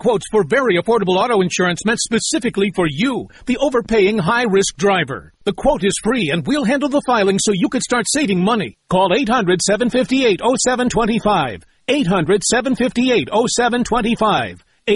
quotes for very affordable auto insurance meant specifically for you, the overpaying high-risk driver. The quote is free, and we'll handle the filing so you can start saving money. Call 800-758-0725. 800-758-0725.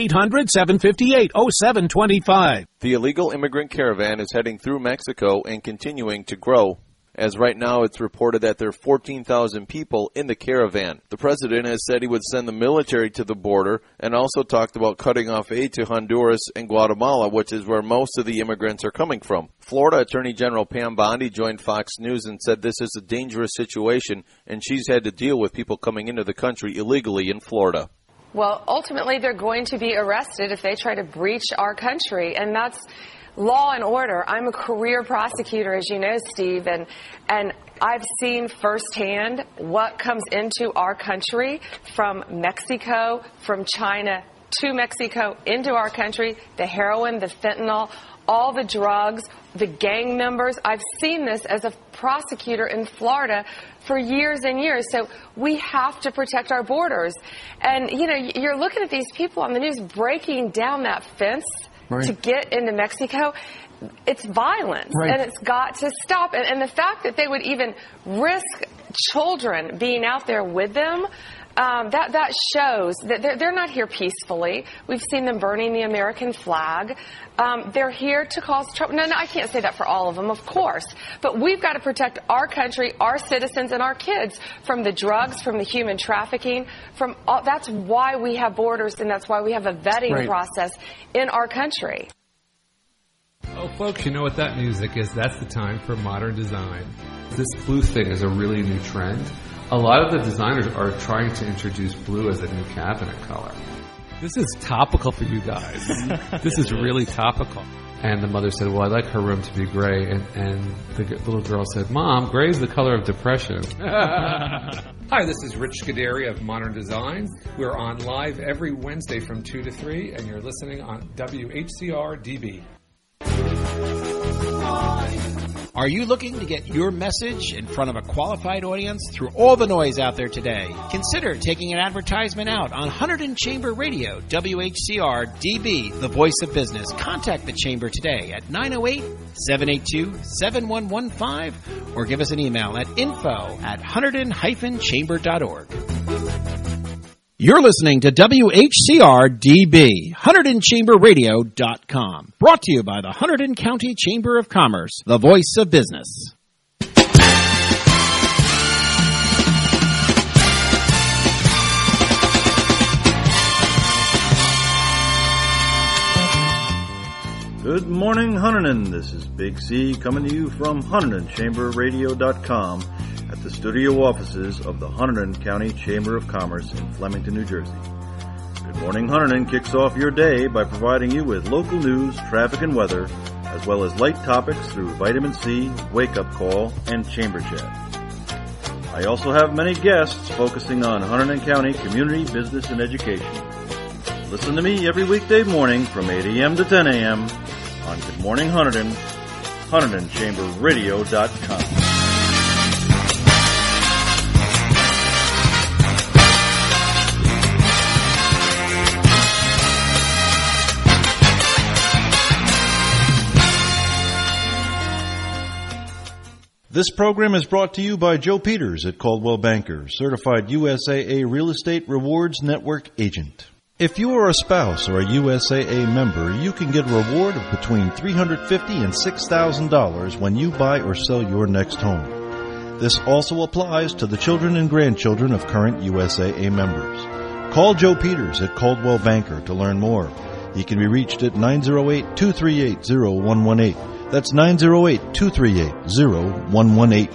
800-758-0725. The illegal immigrant caravan is heading through Mexico and continuing to grow. As right now, it's reported that there are 14,000 people in the caravan. The president has said he would send the military to the border and also talked about cutting off aid to Honduras and Guatemala, which is where most of the immigrants are coming from. Florida Attorney General Pam Bondi joined Fox News and said this is a dangerous situation, and she's had to deal with people coming into the country illegally in Florida. Well, ultimately, they're going to be arrested if they try to breach our country, and that's law and order. I'm a career prosecutor, as you know, Steve, and I've seen firsthand what comes into our country from Mexico, from China to Mexico, into our country, the heroin, the fentanyl, all the drugs, the gang members. I've seen this as a prosecutor in Florida for years and years. So we have to protect our borders. And, you know, you're looking at these people on the news breaking down that fence to get into Mexico. It's violence, and it's got to stop. And the fact that they would even risk children being out there with them, that shows that they're not here peacefully. We've seen them burning the American flag. They're here to cause trouble. No, I can't say that for all of them, of course. But we've got to protect our country, our citizens, and our kids from the drugs, from the human trafficking. From all, that's why we have borders, and that's why we have a vetting process in our country. Oh, folks, you know what that music is. That's the time for modern design. This blue thing is a really new trend. A lot of the designers are trying to introduce blue as a new cabinet color. This is topical for you guys. This is really topical. And the mother said, well, I'd like her room to be gray. And the little girl said, Mom, gray is the color of depression. Hi, this is Rich Scuderi of Modern Design. We're on live every Wednesday from 2 to 3, and you're listening on WHCR DB. Are you looking to get your message in front of a qualified audience through all the noise out there today? Consider taking an advertisement out on Hunterdon Chamber Radio, WHCR DB, the voice of business. Contact the Chamber today at 908-782-7115 or give us an email at info@hunterdon-chamber.org. You're listening to WHCR-DB, HunterdonChamberRadio.com. Brought to you by the Hunterdon County Chamber of Commerce, the voice of business. Good morning, Hunterdon. This is Big C coming to you from HunterdonChamberRadio.com at the studio offices of the Hunterdon County Chamber of Commerce in Flemington, New Jersey. Good Morning Hunterdon kicks off your day by providing you with local news, traffic, and weather, as well as light topics through Vitamin C, Wake Up Call, and Chamber Chat. I also have many guests focusing on Hunterdon County community, business, and education. Listen to me every weekday morning from 8 a.m. to 10 a.m. on Good Morning Hunterdon, HunterdonChamberRadio.com. This program is brought to you by Joe Peters at Caldwell Banker, certified USAA Real Estate Rewards Network agent. If you are a spouse or a USAA member, you can get a reward of between $350 and $6,000 when you buy or sell your next home. This also applies to the children and grandchildren of current USAA members. Call Joe Peters at Caldwell Banker to learn more. He can be reached at 908-238-0118. That's 908-238-0118.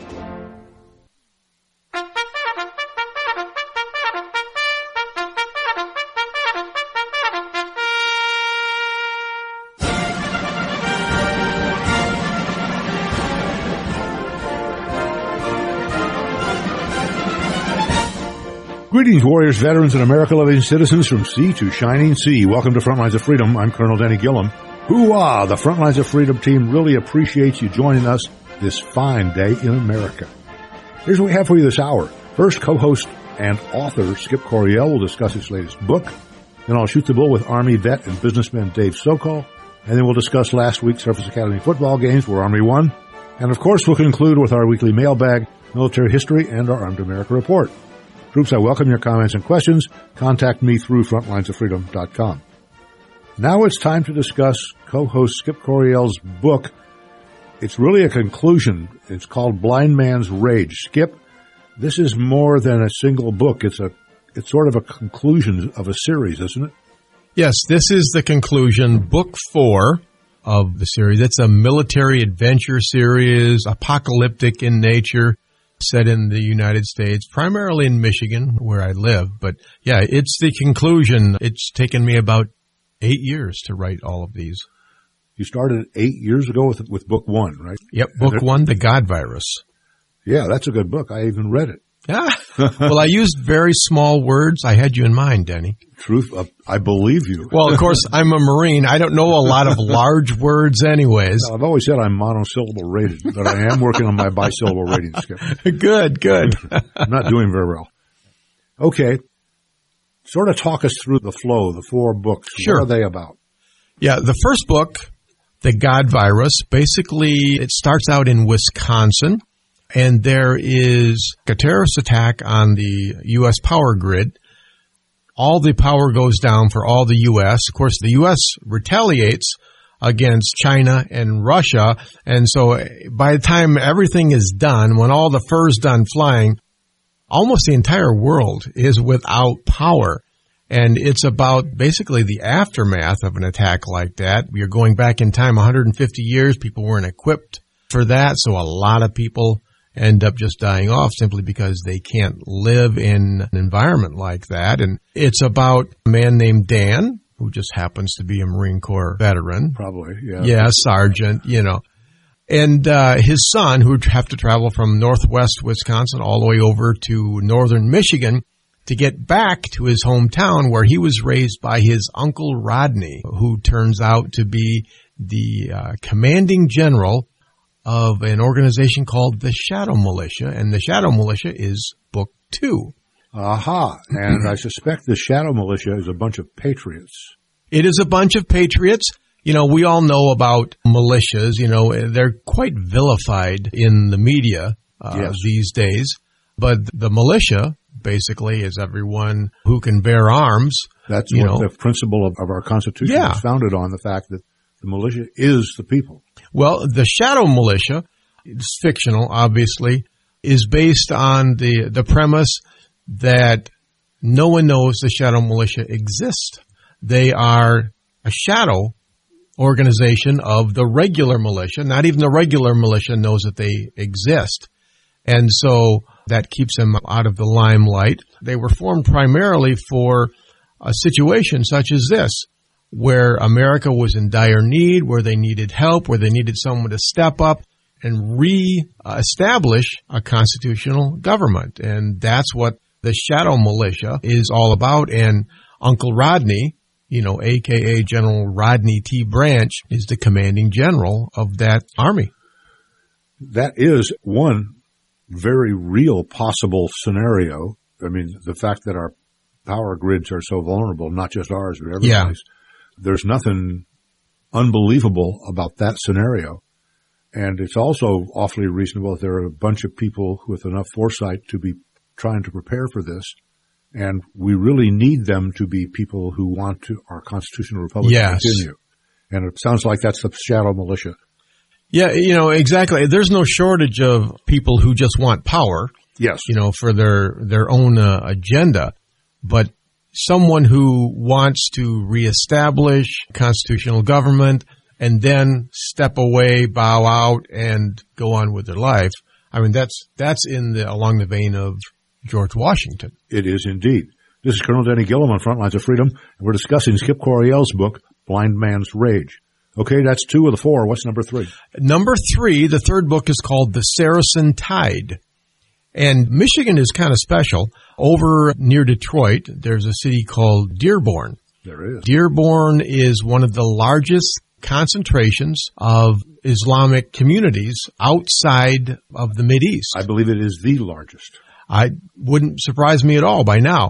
Greetings, warriors, veterans, and America-loving citizens from sea to shining sea. Welcome to Frontlines of Freedom. I'm Colonel Danny Gillum. Hoo-ah! The Frontlines of Freedom team really appreciates you joining us this fine day in America. Here's what we have for you this hour. First, co-host and author Skip Coryell will discuss his latest book. Then I'll shoot the bull with Army vet and businessman Dave Sokol. And then we'll discuss last week's Surface Academy football games where Army won. And of course, we'll conclude with our weekly mailbag, military history, and our Armed America report. Troops, I welcome your comments and questions. Contact me through frontlinesoffreedom.com. Now it's time to discuss co-host Skip Coryell's book. It's really a conclusion. It's called Blind Man's Rage. Skip, this is more than a single book. It's sort of a conclusion of a series, isn't it? Yes, this is the conclusion, book 4 of the series. It's a military adventure series, apocalyptic in nature, set in the United States, primarily in Michigan, where I live. But yeah, it's the conclusion. It's taken me about 8 years to write all of these. You started 8 years ago with book 1, right? Yep, book 1, The God Virus. Yeah, that's a good book. I even read it. Yeah. Well, I used very small words. I had you in mind, Denny. Truth, I believe you. Well, of course, I'm a Marine. I don't know a lot of large words anyways. Well, I've always said I'm monosyllable rated, but I am working on my bisyllable rating, Skip. Good. I'm not doing very well. Okay. Sort of talk us through the flow, the 4 books. Sure. What are they about? Yeah, the first book, The God Virus, basically it starts out in Wisconsin, and there is a terrorist attack on the U.S. power grid. All the power goes down for all the U.S. Of course, the U.S. retaliates against China and Russia, and so by the time everything is done, when all the fur's done flying, almost the entire world is without power. And it's about basically the aftermath of an attack like that. You're going back in time 150 years. People weren't equipped for that, so a lot of people end up just dying off simply because they can't live in an environment like that. And it's about a man named Dan, who just happens to be a Marine Corps veteran. Probably, yeah. Yeah, sergeant, And his son, who would have to travel from northwest Wisconsin all the way over to northern Michigan to get back to his hometown where he was raised by his Uncle Rodney, who turns out to be the commanding general of an organization called the Shadow Militia, and the Shadow Militia is book 2. Aha. And I suspect the Shadow Militia is a bunch of patriots. It is a bunch of patriots. We all know about militias. They're quite vilified in the media yes. these days. But the militia basically is everyone who can bear arms. That's what the principle of our Constitution is founded on, the fact that the militia is the people. Well, the Shadow Militia, it's fictional, obviously, is based on the premise that no one knows the Shadow Militia exists. They are a shadow organization of the regular militia. Not even the regular militia knows that they exist. And so that keeps them out of the limelight. They were formed primarily for a situation such as this, where America was in dire need, where they needed help, where they needed someone to step up and re-establish a constitutional government. And that's what the Shadow Militia is all about. And Uncle Rodney, a.k.a. General Rodney T. Branch, is the commanding general of that army. That is one very real possible scenario. I mean, the fact that our power grids are so vulnerable, not just ours, but everybody's. Yeah. There's nothing unbelievable about that scenario. And it's also awfully reasonable that there are a bunch of people with enough foresight to be trying to prepare for this. And we really need them to be people who want our constitutional republic to continue. And it sounds like that's the Shadow Militia. Yeah, exactly. There's no shortage of people who just want power. Yes. For their own agenda. But someone who wants to reestablish constitutional government and then step away, bow out, and go on with their life. I mean, that's along the vein of George Washington. It is indeed. This is Colonel Denny Gillum on Frontlines of Freedom, and we're discussing Skip Coryell's book, Blind Man's Rage. Okay, that's 2 of the 4. What's number 3? Number 3, the third book is called The Saracen Tide. And Michigan is kind of special. Over near Detroit, there's a city called Dearborn. There is. Dearborn is one of the largest concentrations of Islamic communities outside of the Mideast. I believe it is the largest. I wouldn't surprise me at all by now.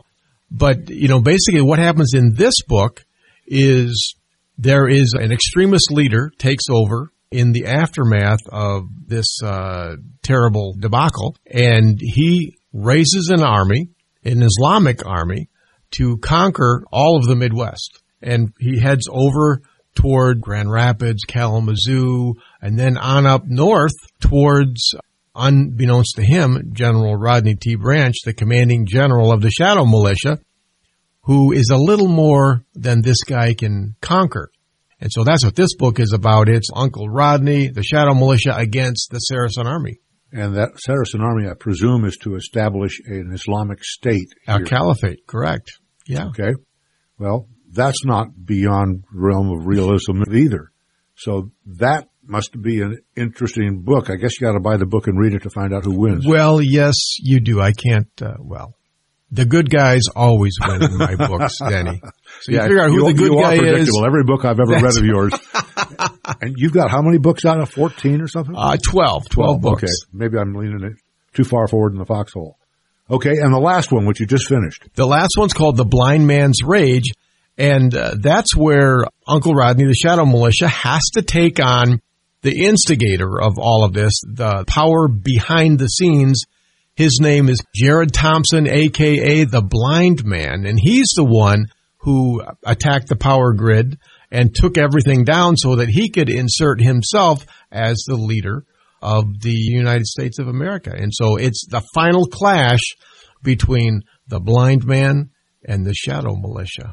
But, basically what happens in this book is there is an extremist leader takes over in the aftermath of this terrible debacle, and he raises an army, an Islamic army, to conquer all of the Midwest. And he heads over toward Grand Rapids, Kalamazoo, and then on up north towards, unbeknownst to him, General Rodney T. Branch, the commanding general of the Shadow Militia, who is a little more than this guy can conquer. And so that's what this book is about. It's Uncle Rodney, the Shadow Militia, against the Saracen army. And that Saracen army, I presume, is to establish an Islamic state. A caliphate, correct. Yeah. Okay. Well, that's not beyond the realm of realism either. So that must be an interesting book. I guess you got to buy the book and read it to find out who wins. Well, yes, you do. I can't, the good guys always win in my books, Denny. So you figure out who the good guy is. Predictable. Every book I've ever read of yours. And you've got how many books out of 14 or something? 12 books. Okay. Maybe I'm leaning it too far forward in the foxhole. Okay. And the last one, which you just finished. The last one's called The Blind Man's Rage. And that's where Uncle Rodney, the Shadow Militia, has to take on the instigator of all of this, the power behind the scenes. His name is Jared Thompson, a.k.a. the Blind Man, and he's the one who attacked the power grid and took everything down so that he could insert himself as the leader of the United States of America. And so it's the final clash between the Blind Man and the Shadow Militia.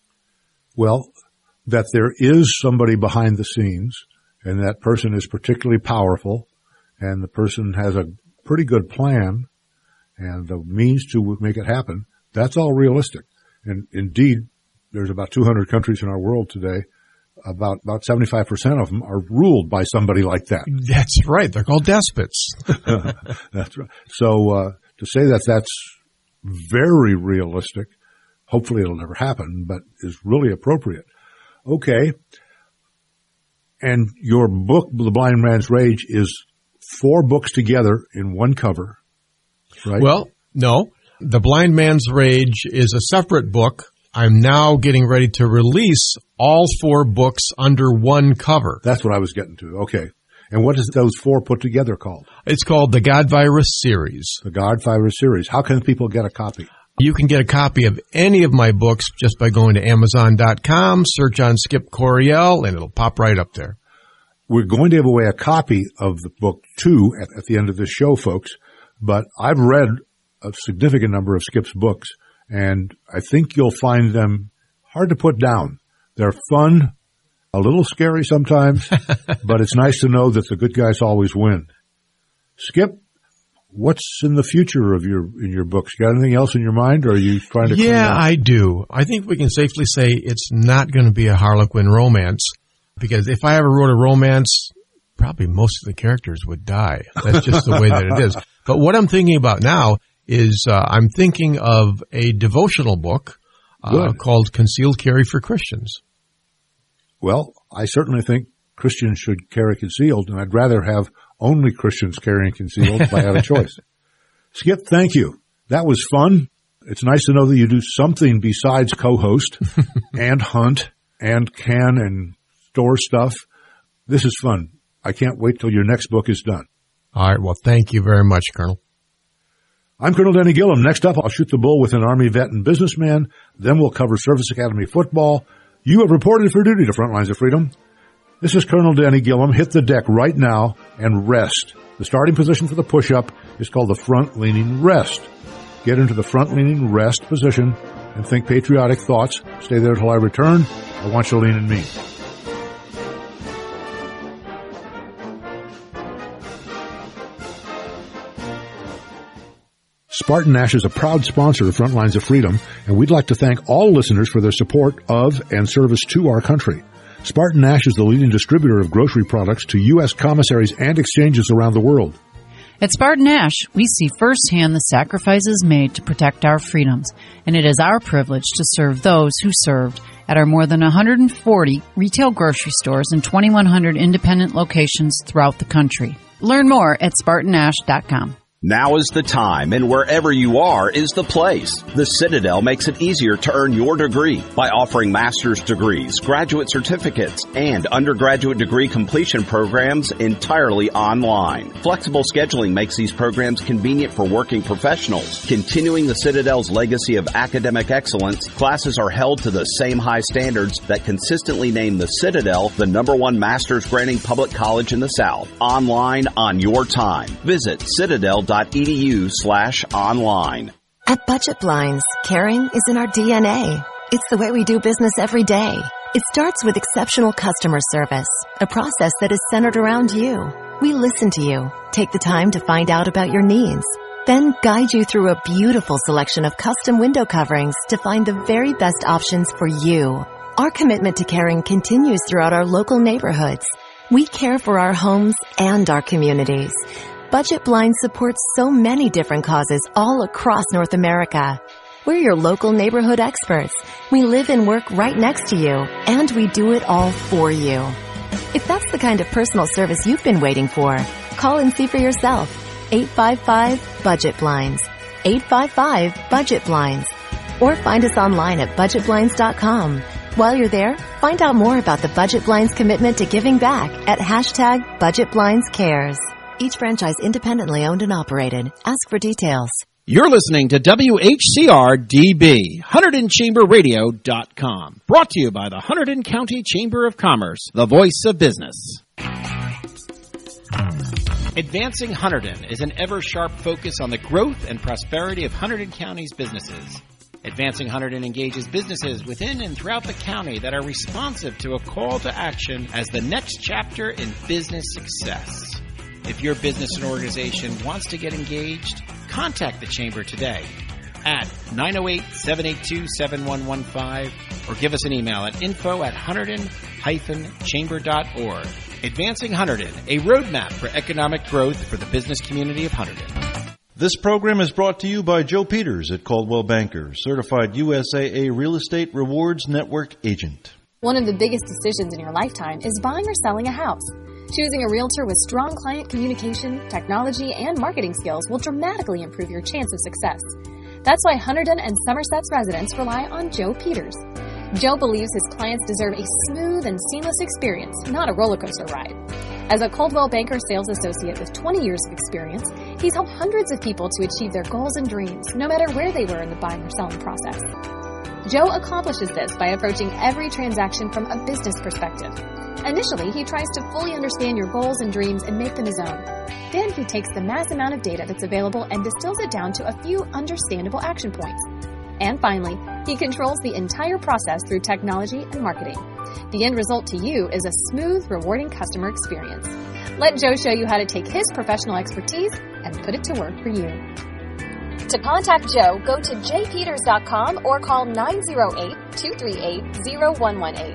Well, that there is somebody behind the scenes, and that person is particularly powerful, and the person has a pretty good plan and the means to make it happen, that's all realistic. And indeed, there's about 200 countries in our world today. About 75% of them are ruled by somebody like that. That's right. They're called despots. That's right. So to say that that's very realistic, hopefully it'll never happen, but is really appropriate. Okay. And your book, The Blind Man's Rage, is 4 books together in one cover, right? Well, no. The Blind Man's Rage is a separate book. I'm now getting ready to release all 4 books under one cover. That's what I was getting to. Okay. And what is those 4 put together called? It's called the God Virus Series. The God Virus Series. How can people get a copy? You can get a copy of any of my books just by going to Amazon.com, search on Skip Coryell, and it'll pop right up there. We're going to give away a copy of the book, too, at the end of this show, folks. But I've read a significant number of Skip's books, and I think you'll find them hard to put down. They're fun, a little scary sometimes, but it's nice to know that the good guys always win. Skip, what's in the future of your books? Got anything else in your mind, or are you trying to clean up? I do. I think we can safely say it's not going to be a Harlequin romance, because if I ever wrote a romance, probably most of the characters would die. That's just the way that it is. But what I'm thinking about now is I'm thinking of a devotional book called Concealed Carry for Christians. Well, I certainly think Christians should carry concealed, and I'd rather have only Christians carrying concealed if I had a choice. Skip, thank you. That was fun. It's nice to know that you do something besides co-host and hunt and can and store stuff. This is fun. I can't wait till your next book is done. All right. Well, thank you very much, Colonel. I'm Colonel Denny Gillum. Next up, I'll shoot the bull with an Army vet and businessman. Then we'll cover Service Academy football. You have reported for duty to Front Lines of Freedom. This is Colonel Denny Gillum. Hit the deck right now and rest. The starting position for the push-up is called the front-leaning rest. Get into the front-leaning rest position and think patriotic thoughts. Stay there till I return. I want you to lean in me. Spartan Nash is a proud sponsor of Front Lines of Freedom, and we'd like to thank all listeners for their support of and service to our country. Spartan Nash is the leading distributor of grocery products to U.S. commissaries and exchanges around the world. At Spartan Nash, we see firsthand the sacrifices made to protect our freedoms, and it is our privilege to serve those who served at our more than 140 retail grocery stores and 2,100 independent locations throughout the country. Learn more at SpartanNash.com. Now is the time, and wherever you are is the place. The Citadel makes it easier to earn your degree by offering master's degrees, graduate certificates, and undergraduate degree completion programs entirely online. Flexible scheduling makes these programs convenient for working professionals. Continuing the Citadel's legacy of academic excellence, classes are held to the same high standards that consistently name the Citadel the #1 master's granting public college in the South. Online on your time. Visit citadel.edu/online. At Budget Blinds, caring is in our DNA. It's the way we do business every day. It starts with exceptional customer service, a process that is centered around you. We listen to you, take the time to find out about your needs, then guide you through a beautiful selection of custom window coverings to find the very best options for you. Our commitment to caring continues throughout our local neighborhoods. We care for our homes and our communities. Budget Blinds supports so many different causes all across North America. We're your local neighborhood experts. We live and work right next to you, and we do it all for you. If that's the kind of personal service you've been waiting for, call and see for yourself. 855-BUDGET-BLINDS. 855-BUDGET-BLINDS. Or find us online at budgetblinds.com. While you're there, find out more about the Budget Blinds commitment to giving back at #BudgetBlindsCares. Each franchise independently owned and operated. Ask for details. You're listening to WHCR-DB, HunterdonChamberRadio.com. Brought to you by the Hunterdon County Chamber of Commerce, the voice of business. Advancing Hunterdon is an ever-sharp focus on the growth and prosperity of Hunterdon County's businesses. Advancing Hunterdon engages businesses within and throughout the county that are responsive to a call to action as the next chapter in business success. If your business and organization wants to get engaged, contact the Chamber today at 908-782-7115 or give us an email at info@hunterdon-chamber.org. Advancing Hunterdon, a roadmap for economic growth for the business community of Hunterdon. This program is brought to you by Joe Peters at Caldwell Banker, certified USAA Real Estate Rewards Network agent. One of the biggest decisions in your lifetime is buying or selling a house. Choosing a realtor with strong client communication, technology, and marketing skills will dramatically improve your chance of success. That's why Hunterdon and Somerset's residents rely on Joe Peters. Joe believes his clients deserve a smooth and seamless experience, not a roller coaster ride. As a Coldwell Banker sales associate with 20 years of experience, he's helped hundreds of people to achieve their goals and dreams, no matter where they were in the buying or selling process. Joe accomplishes this by approaching every transaction from a business perspective. Initially, he tries to fully understand your goals and dreams and make them his own. Then he takes the mass amount of data that's available and distills it down to a few understandable action points. And finally, he controls the entire process through technology and marketing. The end result to you is a smooth, rewarding customer experience. Let Joe show you how to take his professional expertise and put it to work for you. To contact Joe, go to jpeters.com or call 908-238-0118.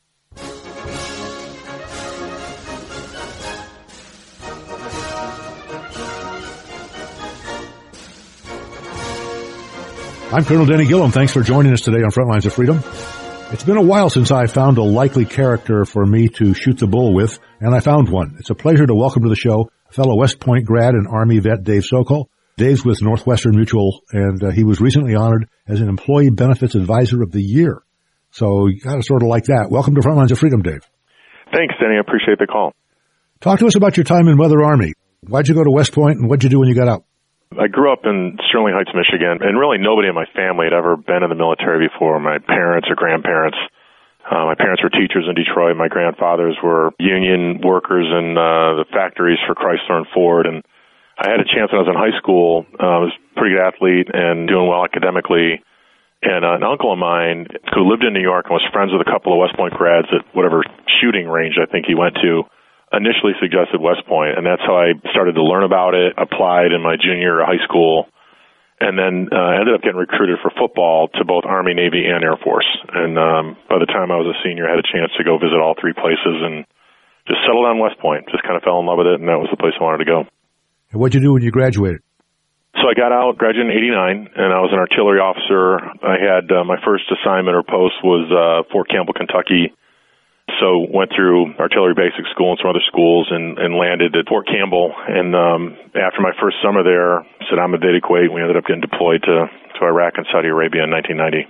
I'm Colonel Denny Gillum. Thanks for joining us today on Frontlines of Freedom. It's been a while since I found a likely character for me to shoot the bull with, and I found one. It's a pleasure to welcome to the show fellow West Point grad and Army vet Dave Sokol. Dave's with Northwestern Mutual, and he was recently honored as an Employee Benefits Advisor of the Year. So you got to sort of like that. Welcome to Frontlines of Freedom, Dave. Thanks, Denny. I appreciate the call. Talk to us about your time in Mother Army. Why'd you go to West Point, and what'd you do when you got out? I grew up in Sterling Heights, Michigan, and really nobody in my family had ever been in the military before, my parents or grandparents. My parents were teachers in Detroit. My grandfathers were union workers in the factories for Chrysler and Ford. And I had a chance when I was in high school. I was a pretty good athlete and doing well academically. And an uncle of mine who lived in New York and was friends with a couple of West Point grads at whatever shooting range I think he went to, initially suggested West Point, and that's how I started to learn about it, applied in my junior year of high school, and then ended up getting recruited for football to both Army, Navy, and Air Force. And by the time I was a senior, I had a chance to go visit all three places and just settled on West Point, just kind of fell in love with it, and that was the place I wanted to go. And what'd you do when you graduated? So I got out, graduated in 89, and I was an artillery officer. I had my first assignment or post was Fort Campbell, Kentucky. so went through artillery basic school and some other schools and landed at Fort Campbell. And after my first summer there, Saddam invaded Kuwait. We ended up getting deployed to Iraq and Saudi Arabia in 1990.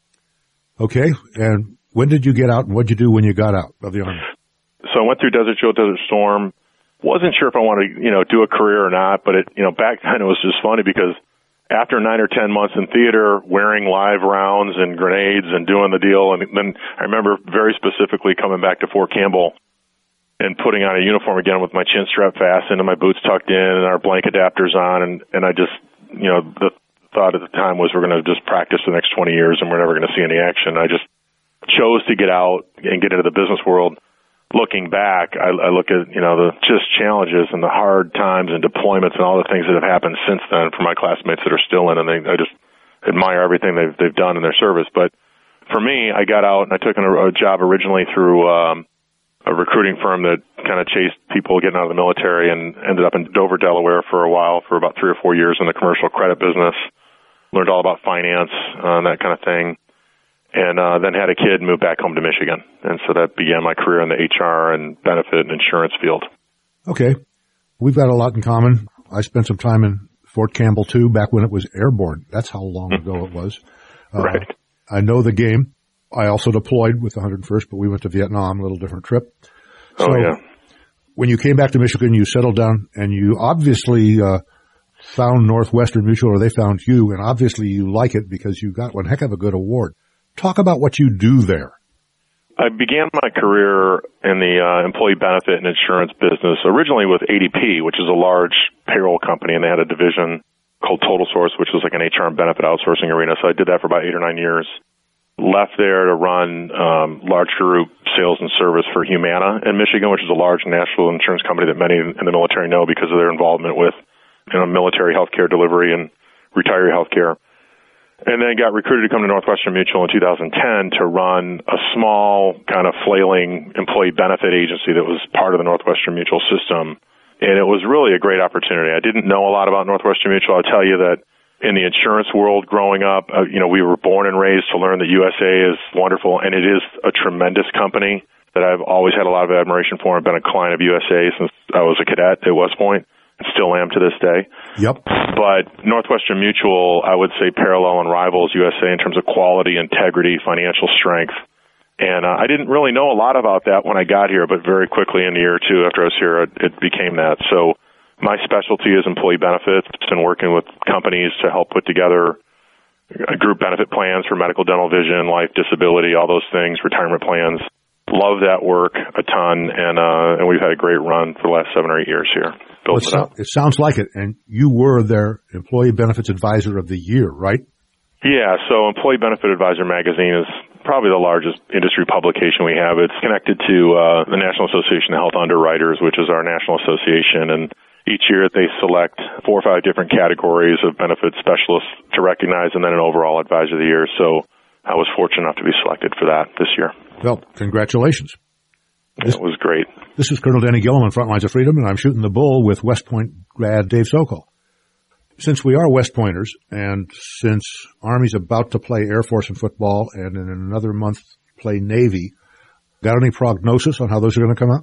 Okay. And when did you get out, and what did you do when you got out of the Army? So I went through Desert Shield, Desert Storm. Wasn't sure if I wanted to, do a career or not, but back then it was just funny because after 9 or 10 months in theater, wearing live rounds and grenades and doing the deal, and then I remember very specifically coming back to Fort Campbell and putting on a uniform again with my chin strap fastened and my boots tucked in and our blank adapters on, and I just, the thought at the time was we're going to just practice the next 20 years and we're never going to see any action. I just chose to get out and get into the business world. Looking back, I look at, the just challenges and the hard times and deployments and all the things that have happened since then for my classmates that are still in, and I just admire everything they've done in their service. But for me, I got out and I took a job originally through a recruiting firm that kind of chased people getting out of the military, and ended up in Dover, Delaware for a while, for about 3 or 4 years in the commercial credit business. Learned all about finance, that kind of thing. And then had a kid and moved back home to Michigan. And so that began my career in the HR and benefit and insurance field. Okay. We've got a lot in common. I spent some time in Fort Campbell, too, back when it was airborne. That's how long ago it was. Right. I know the game. I also deployed with the 101st, but we went to Vietnam, a little different trip. So when you came back to Michigan, you settled down, and you obviously found Northwestern Mutual, or they found you, and obviously you like it because you got one heck of a good award. Talk about what you do there. I began my career in the employee benefit and insurance business, originally with ADP, which is a large payroll company, and they had a division called Total Source, which was like an HR and benefit outsourcing arena. So I did that for about 8 or 9 years. Left there to run large group sales and service for Humana in Michigan, which is a large national insurance company that many in the military know because of their involvement with military healthcare delivery and retiree healthcare. And then got recruited to come to Northwestern Mutual in 2010 to run a small kind of flailing employee benefit agency that was part of the Northwestern Mutual system. And it was really a great opportunity. I didn't know a lot about Northwestern Mutual. I'll tell you that in the insurance world growing up, we were born and raised to learn that USA is wonderful, and it is a tremendous company that I've always had a lot of admiration for. I've been a client of USA since I was a cadet at West Point. Still am to this day. Yep. But Northwestern Mutual, I would say parallel and rivals USA in terms of quality, integrity, financial strength. And I didn't really know a lot about that when I got here, but very quickly in a year or two after I was here, it became that. So my specialty is employee benefits and working with companies to help put together group benefit plans for medical, dental, vision, life, disability, all those things, retirement plans. Love that work a ton, and we've had a great run for the last 7 or 8 years here. It sounds like it, and you were their Employee Benefits Advisor of the Year, right? Yeah, so Employee Benefit Advisor magazine is probably the largest industry publication we have. It's connected to the National Association of Health Underwriters, which is our national association, and each year they select 4 or 5 different categories of benefit specialists to recognize, and then an overall Advisor of the Year. So I was fortunate enough to be selected for that this year. Well, congratulations. It was great. This is Colonel Danny Gillum on Frontlines of Freedom, and I'm shooting the bull with West Point grad Dave Sokol. Since we are West Pointers, and since Army's about to play Air Force in football, and in another month play Navy, got any prognosis on how those are going to come out?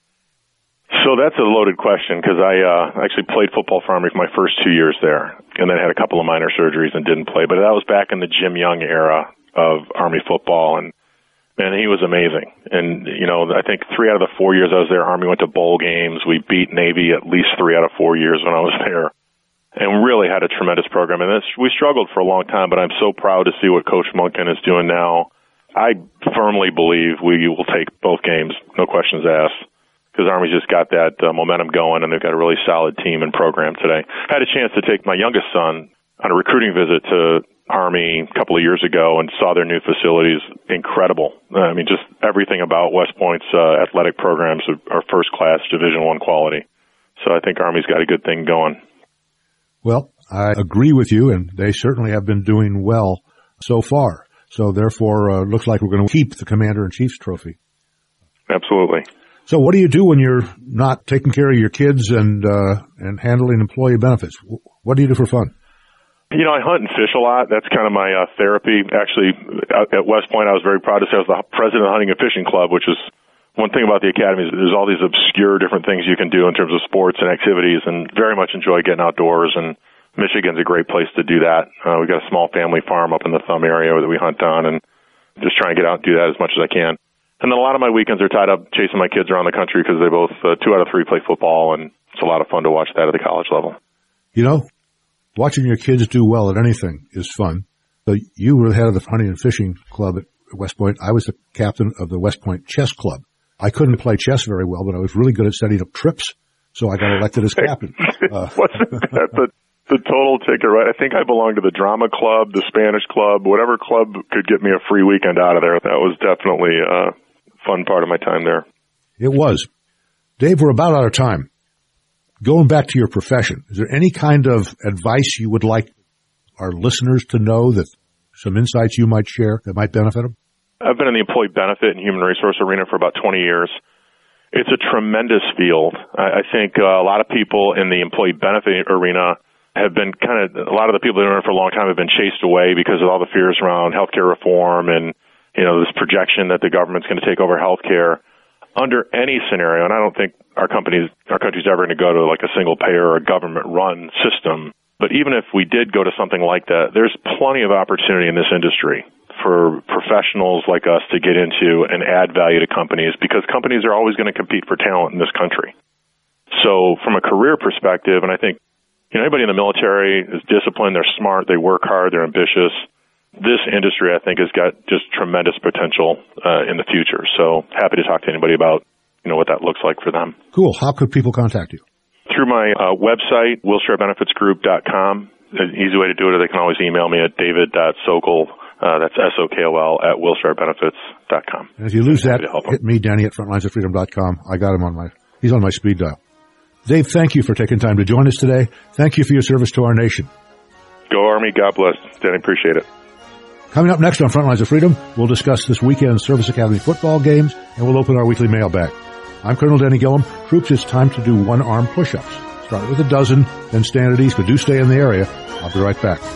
So that's a loaded question, because I actually played football for Army for my first 2 years there, and then had a couple of minor surgeries and didn't play. But that was back in the Jim Young era of Army football, and he was amazing. And, I think 3 out of the 4 years I was there, Army went to bowl games. We beat Navy at least 3 out of 4 years when I was there, and really had a tremendous program. And we struggled for a long time, but I'm so proud to see what Coach Monken is doing now. I firmly believe we will take both games, no questions asked, because Army's just got that momentum going, and they've got a really solid team and program today. I had a chance to take my youngest son on a recruiting visit to Army a couple of years ago and saw their new facilities. Incredible. I mean, just everything about West Point's athletic programs are first-class Division I quality. So I think Army's got a good thing going. Well, I agree with you, and they certainly have been doing well so far. So therefore, looks like we're going to keep the Commander-in-Chief's trophy. Absolutely. So what do you do when you're not taking care of your kids and handling employee benefits? What do you do for fun? I hunt and fish a lot. That's kind of my therapy. Actually, at West Point, I was very proud to say I was the president of the Hunting and Fishing Club, which is one thing about the academy is there's all these obscure different things you can do in terms of sports and activities, and very much enjoy getting outdoors, and Michigan's a great place to do that. We've got a small family farm up in the Thumb area that we hunt on, and just try and get out and do that as much as I can. And then a lot of my weekends are tied up chasing my kids around the country because they both, 2 out of 3 play football, and it's a lot of fun to watch that at the college level. You know, watching your kids do well at anything is fun. So you were the head of the hunting and fishing club at West Point. I was the captain of the West Point chess club. I couldn't play chess very well, but I was really good at setting up trips, so I got elected as captain. Wasn't that the total ticket, right? I think I belonged to the drama club, the Spanish club, whatever club could get me a free weekend out of there. That was definitely a fun part of my time there. It was. Dave, we're about out of time. Going back to your profession, is there any kind of advice you would like our listeners to know, that some insights you might share that might benefit them? I've been in the employee benefit and human resource arena for about 20 years. It's a tremendous field. I think a lot of people in the employee benefit arena have been a lot of the people that have been in it for a long time have been chased away because of all the fears around healthcare reform and, this projection that the government's going to take over healthcare. Under any scenario, and I don't think our country's ever going to go to like a single payer or a government run system, but even if we did go to something like that, there's plenty of opportunity in this industry for professionals like us to get into and add value to companies, because companies are always going to compete for talent in this country. So from a career perspective, and I think anybody in the military is disciplined, they're smart, they work hard, they're ambitious. This industry, I think, has got just tremendous potential in the future. So happy to talk to anybody about, what that looks like for them. Cool. How could people contact you? Through my website, WillShareBenefitsGroup.com. An easy way to do it, they can always email me at david.sokol, that's SOKOL, at WillShareBenefits.com. And if you lose that, hit me, Danny, at FrontlinesOfFreedom.com. I got him he's on my speed dial. Dave, thank you for taking time to join us today. Thank you for your service to our nation. Go Army. God bless. Danny, appreciate it. Coming up next on Frontlines of Freedom, we'll discuss this weekend's Service Academy football games, and we'll open our weekly mailbag. I'm Colonel Danny Gillum. Troops, it's time to do one-arm push-ups. Start with a dozen, then stand at ease, but do stay in the area. I'll be right back.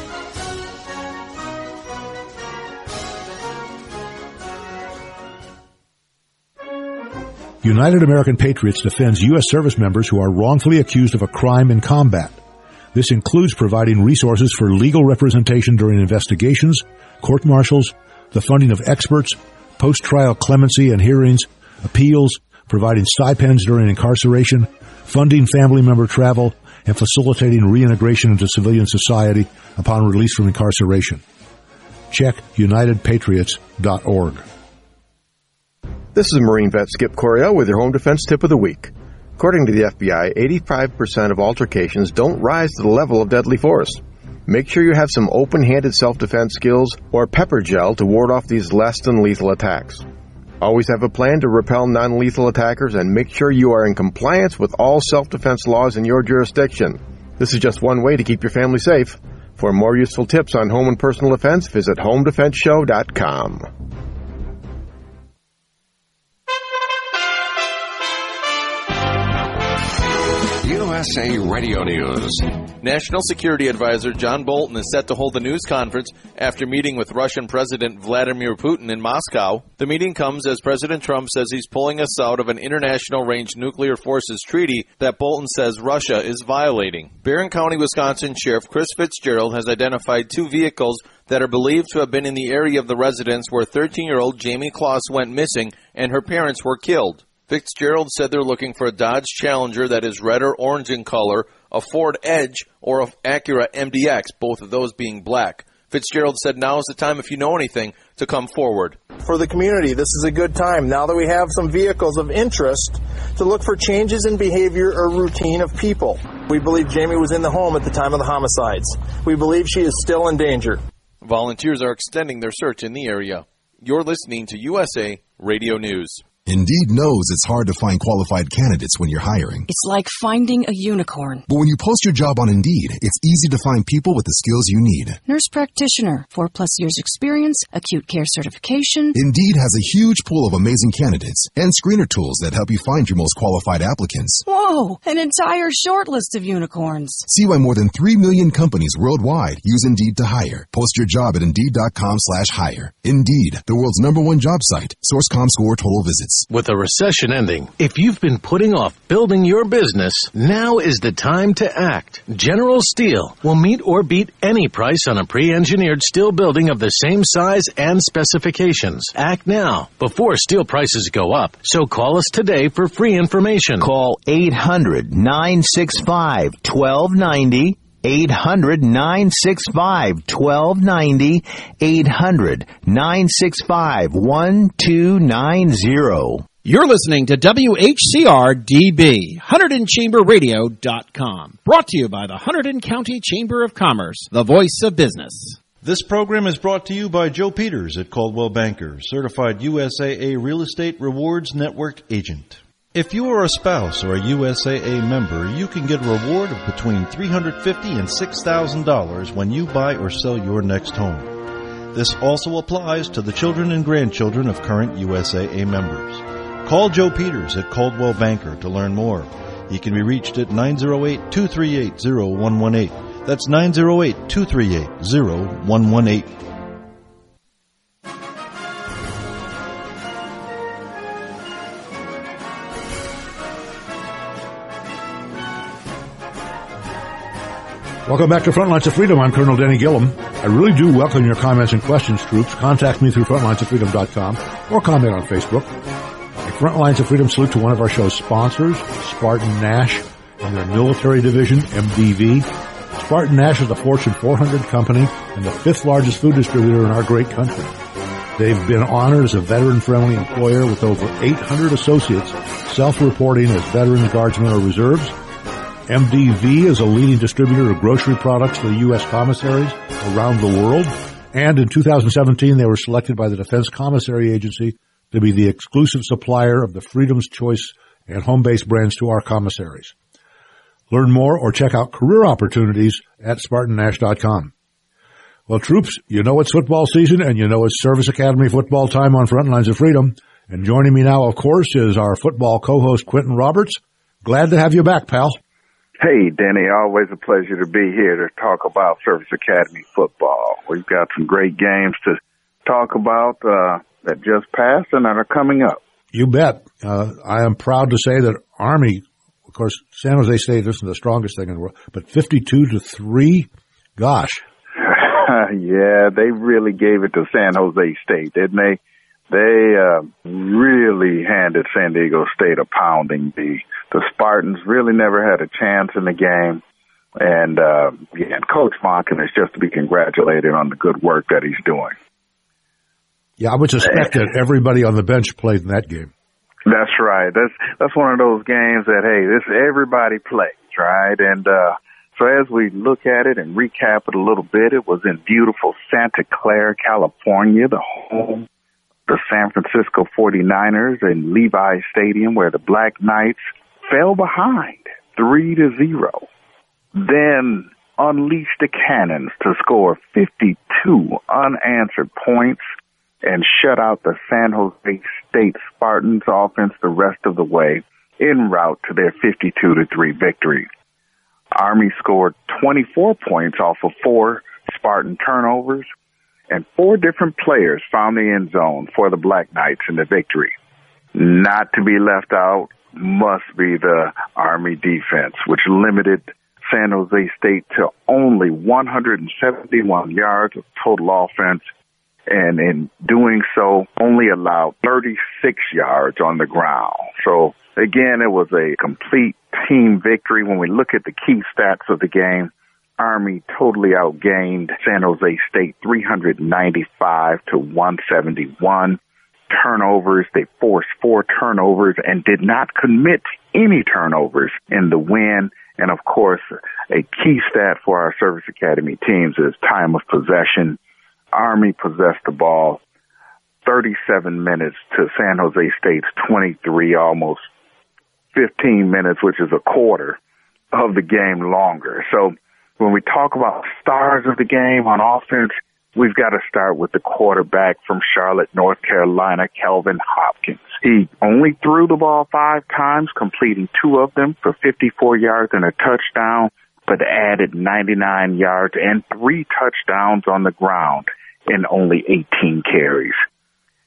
United American Patriots defends U.S. service members who are wrongfully accused of a crime in combat. This includes providing resources for legal representation during investigations, court-martials, the funding of experts, post-trial clemency and hearings, appeals, providing stipends during incarceration, funding family member travel, and facilitating reintegration into civilian society upon release from incarceration. Check UnitedPatriots.org. This is Marine vet Skip Coryell with your Home Defense Tip of the Week. According to the FBI, 85% of altercations don't rise to the level of deadly force. Make sure you have some open-handed self-defense skills or pepper gel to ward off these less than lethal attacks. Always have a plan to repel non-lethal attackers, and make sure you are in compliance with all self-defense laws in your jurisdiction. This is just one way to keep your family safe. For more useful tips on home and personal defense, visit HomeDefenseShow.com. USA Radio News. National Security Advisor John Bolton is set to hold a news conference after meeting with Russian President Vladimir Putin in Moscow. The meeting comes as President Trump says he's pulling us out of an international range nuclear forces treaty that Bolton says Russia is violating. Barron County, Wisconsin Sheriff Chris Fitzgerald has identified 2 vehicles that are believed to have been in the area of the residence where 13-year-old Jamie Kloss went missing and her parents were killed. Fitzgerald said they're looking for a Dodge Challenger that is red or orange in color, a Ford Edge, or an Acura MDX, both of those being black. Fitzgerald said now is the time, if you know anything, to come forward. For the community, this is a good time, now that we have some vehicles of interest, to look for changes in behavior or routine of people. We believe Jamie was in the home at the time of the homicides. We believe she is still in danger. Volunteers are extending their search in the area. You're listening to USA Radio News. Indeed knows it's hard to find qualified candidates when you're hiring. It's like finding a unicorn. But when you post your job on Indeed, it's easy to find people with the skills you need. Nurse practitioner, 4+ years experience, acute care certification. Indeed has a huge pool of amazing candidates and screener tools that help you find your most qualified applicants. Whoa, an entire short list of unicorns. See why more than 3 million companies worldwide use Indeed to hire. Post your job at Indeed.com/hire. Indeed, the world's #1 job site. Source.com score total visits. With a recession ending, if you've been putting off building your business, now is the time to act. General Steel will meet or beat any price on a pre-engineered steel building of the same size and specifications. Act now before steel prices go up. So call us today for free information. Call 800-965-1290. 800-965-1290. 800-965-1290. You're listening to WHCR-DB, HunterdonChamberRadio.com. Brought to you by the Hunterdon County Chamber of Commerce, the voice of business. This program is brought to you by Joe Peters at Coldwell Banker, certified USAA Real Estate Rewards Network agent. If you are a spouse or a USAA member, you can get a reward of between $350 and $6,000 when you buy or sell your next home. This also applies to the children and grandchildren of current USAA members. Call Joe Peters at Coldwell Banker to learn more. He can be reached at 908-238-0118. That's 908-238-0118. Welcome back to Front Lines of Freedom. I'm Colonel Denny Gillum. I really do welcome your comments and questions, troops. Contact me through frontlinesoffreedom.com or comment on Facebook. A Front Lines of Freedom salute to one of our show's sponsors, Spartan Nash, and their military division, MDV. Spartan Nash is a Fortune 400 company and the fifth largest food distributor in our great country. They've been honored as a veteran-friendly employer with over 800 associates self-reporting as veterans, guardsmen, or reserves. MDV is a leading distributor of grocery products for the U.S. commissaries around the world. And in 2017, they were selected by the Defense Commissary Agency to be the exclusive supplier of the Freedom's Choice and Home-Based brands to our commissaries. Learn more or check out career opportunities at SpartanNash.com. Well, troops, you know it's football season and you know it's Service Academy football time on Front Lines of Freedom. And joining me now, of course, is our football co-host, Quentin Roberts. Glad to have you back, pal. Hey, Denny, always a pleasure to be here to talk about Service Academy football. We've got some great games to talk about that just passed and that are coming up. You bet. I am proud to say that Army, of course, San Jose State isn't the strongest thing in the world, but 52-3, gosh. Yeah, they really gave it to San Jose State, didn't they? They really handed San Diego State a pounding. The Spartans really never had a chance in the game. And Coach Monken is just to be congratulated on the good work that he's doing. Yeah, I would suspect that everybody on the bench played in that game. That's right. That's one of those games that, hey, everybody plays, right? And so as we look at it and recap it a little bit, it was in beautiful Santa Clara, California, the home the San Francisco 49ers in Levi Stadium, where the Black Knights fell behind 3-0. Then unleashed the cannons to score 52 unanswered points and shut out the San Jose State Spartans offense the rest of the way en route to their 52-3 victory. Army scored 24 points off of 4 Spartan turnovers, and 4 different players found the end zone for the Black Knights in the victory. Not to be left out must be the Army defense, which limited San Jose State to only 171 yards of total offense, and in doing so, only allowed 36 yards on the ground. So, again, it was a complete team victory. When we look at the key stats of the game, Army totally outgained San Jose State 395-171. Turnovers, they forced 4 turnovers and did not commit any turnovers in the win. And, of course, a key stat for our Service Academy teams is time of possession. Army possessed the ball 37 minutes to San Jose State's 23, almost 15 minutes, which is a quarter of the game longer. So, when we talk about stars of the game on offense, we've got to start with the quarterback from Charlotte, North Carolina, Kelvin Hopkins. He only threw the ball 5 times, completing 2 of them for 54 yards and a touchdown, but added 99 yards and 3 touchdowns on the ground in only 18 carries.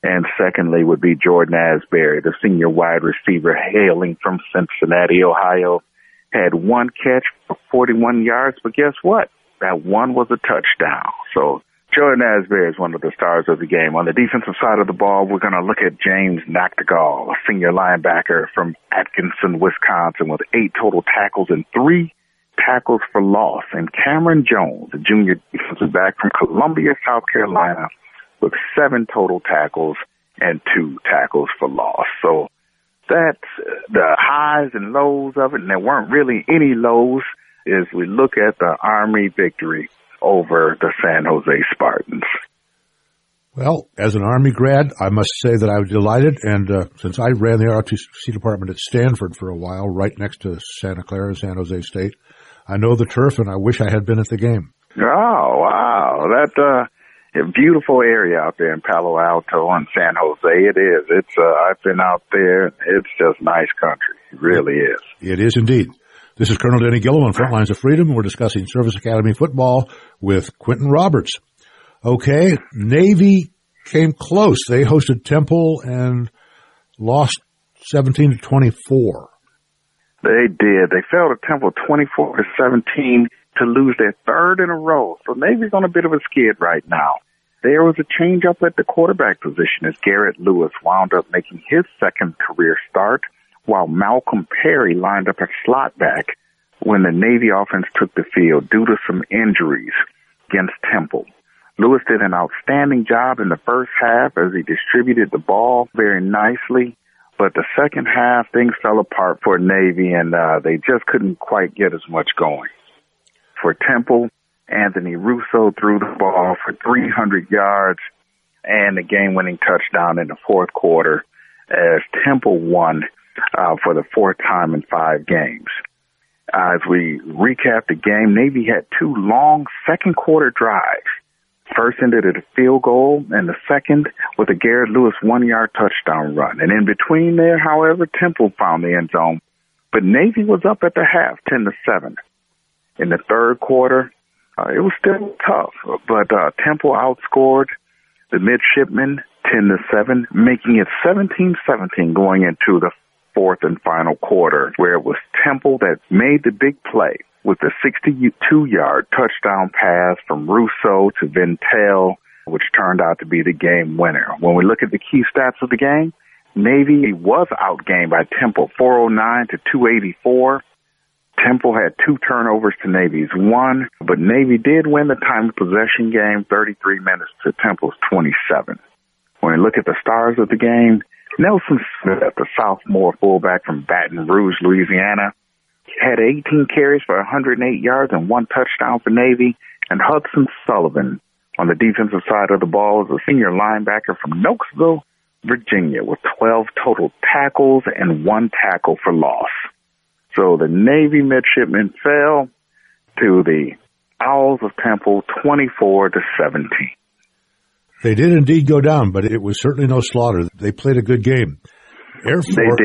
And secondly would be Jordan Asbury, the senior wide receiver hailing from Cincinnati, Ohio. Had one catch for 41 yards, but guess what? That one was a touchdown. So Jordan Asbury is one of the stars of the game. On the defensive side of the ball, we're going to look at James Noctegal, a senior linebacker from Atkinson, Wisconsin, with 8 total tackles and 3 tackles for loss. And Cameron Jones, a junior defensive back from Columbia, South Carolina, with 7 total tackles and 2 tackles for loss. So that's the highs and lows of it, and there weren't really any lows as we look at the Army victory over the San Jose Spartans. Well, as an Army grad, I must say that I was delighted, and since I ran the ROTC department at Stanford for a while, right next to Santa Clara, San Jose State, I know the turf, and I wish I had been at the game. Oh, wow. That a beautiful area out there in Palo Alto and San Jose. It is. It's I've been out there. It's just nice country. It really is. It is indeed. This is Colonel Denny Gillum on Frontlines of Freedom. We're discussing Service Academy football with Quentin Roberts. Okay, Navy came close. They hosted Temple and lost 17-24. They did. They fell to Temple 24-17 to lose their third in a row. So Navy's on a bit of a skid right now. There was a change up at the quarterback position as Garrett Lewis wound up making his second career start, while Malcolm Perry lined up at slot back when the Navy offense took the field due to some injuries against Temple. Lewis did an outstanding job in the first half as he distributed the ball very nicely, but the second half things fell apart for Navy and they just couldn't quite get as much going. For Temple, Anthony Russo threw the ball for 300 yards and a game-winning touchdown in the fourth quarter as Temple won for the fourth time in 5 games. As we recap the game, Navy had 2 long second-quarter drives. First ended at a field goal, and the second with a Garrett Lewis 1-yard touchdown run. And in between there, however, Temple found the end zone. But Navy was up at the half, 10-7. In the third quarter, it was still tough, but Temple outscored the midshipmen 10-7, making it 17-17 going into the fourth and final quarter, where it was Temple that made the big play with the 62-yard touchdown pass from Russo to Ventel, which turned out to be the game winner. When we look at the key stats of the game, Navy was outgained by Temple 409-284. Temple had 2 turnovers to Navy's 1, but Navy did win the time of possession game 33 minutes to Temple's 27. When we look at the stars of the game, Nelson Smith, the sophomore fullback from Baton Rouge, Louisiana, had 18 carries for 108 yards and 1 touchdown for Navy, and Hudson Sullivan on the defensive side of the ball is a senior linebacker from Nokesville, Virginia, with 12 total tackles and 1 tackle for loss. So the Navy midshipmen fell to the Owls of Temple 24-17. They did indeed go down, but it was certainly no slaughter. They played a good game. Air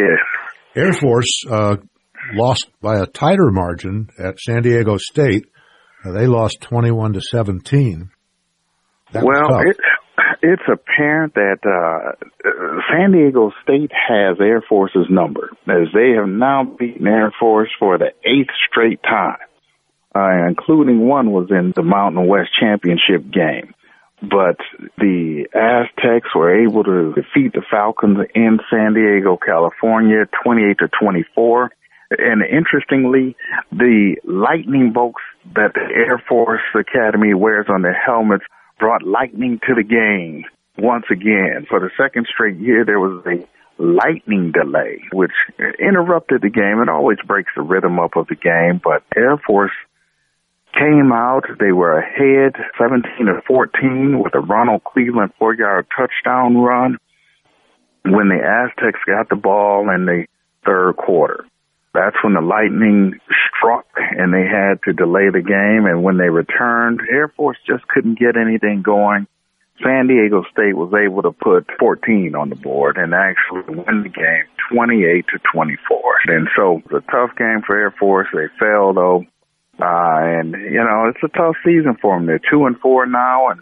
Force lost by a tighter margin at San Diego State. They lost 21-17. It's apparent that San Diego State has Air Force's number, as they have now beaten Air Force for the 8th straight time, including one was in the Mountain West Championship game. But the Aztecs were able to defeat the Falcons in San Diego, California, 28-24. And interestingly, the lightning bolts that the Air Force Academy wears on their helmets brought lightning to the game once again. For the second straight year, there was a lightning delay, which interrupted the game. It always breaks the rhythm up of the game, but Air Force came out. They were ahead 17-14 with a Ronald Cleveland 4-yard touchdown run when the Aztecs got the ball in the third quarter. That's when the lightning struck and they had to delay the game. And when they returned, Air Force just couldn't get anything going. San Diego State was able to put 14 on the board and actually win the game 28-24. And so it was a tough game for Air Force. They fell, though. And, you know, it's a tough season for them. They're 2-4 now, and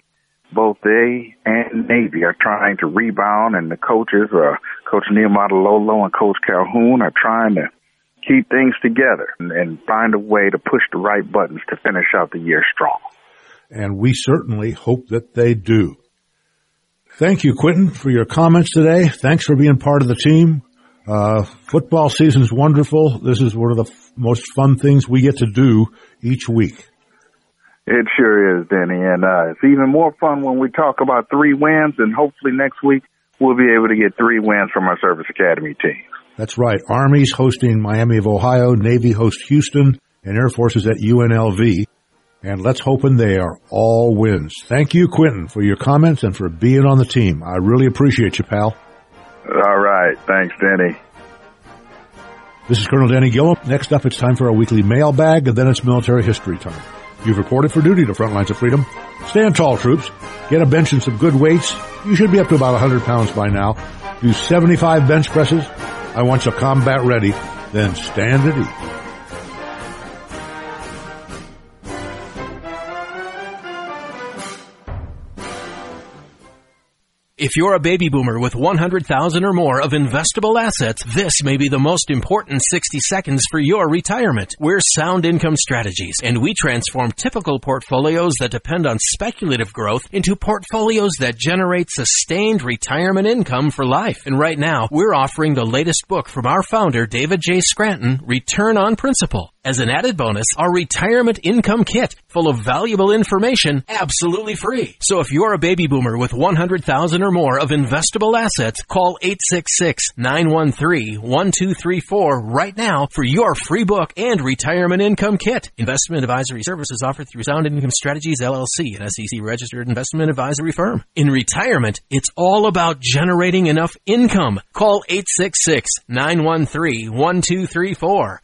both they and Navy are trying to rebound, and the coaches, Coach Neil Matalolo and Coach Calhoun, are trying to keep things together and find a way to push the right buttons to finish out the year strong. And we certainly hope that they do. Thank you, Quentin, for your comments today. Thanks for being part of the team. Football season's wonderful. This is one of the most fun things we get to do each week. It sure is, Denny, and it's even more fun when we talk about 3 wins, and hopefully next week we'll be able to get 3 wins from our Service Academy teams. That's right. Army's hosting Miami of Ohio, Navy hosts Houston, and Air Force is at UNLV. And let's hope they are all wins. Thank you, Quentin, for your comments and for being on the team. I really appreciate you, pal. All right. Thanks, Denny. This is Colonel Danny Gillum. Next up, it's time for our weekly mailbag, and then it's military history time. You've reported for duty to Front Lines of Freedom. Stand tall, troops. Get a bench and some good weights. You should be up to about 100 pounds by now. Do 75 bench presses. I want you combat ready. Then stand at ease. If you're a baby boomer with 100,000 or more of investable assets, this may be the most important 60 seconds for your retirement. We're Sound Income Strategies, and we transform typical portfolios that depend on speculative growth into portfolios that generate sustained retirement income for life. And right now, we're offering the latest book from our founder, David J. Scranton, Return on Principle. As an added bonus, our retirement income kit, full of valuable information, absolutely free. So if you're a baby boomer with 100,000 or more of investable assets, call 866-913-1234 right now for your free book and retirement income kit. Investment advisory services offered through Sound Income Strategies, LLC, an SEC-registered investment advisory firm. In retirement, it's all about generating enough income. Call 866-913-1234.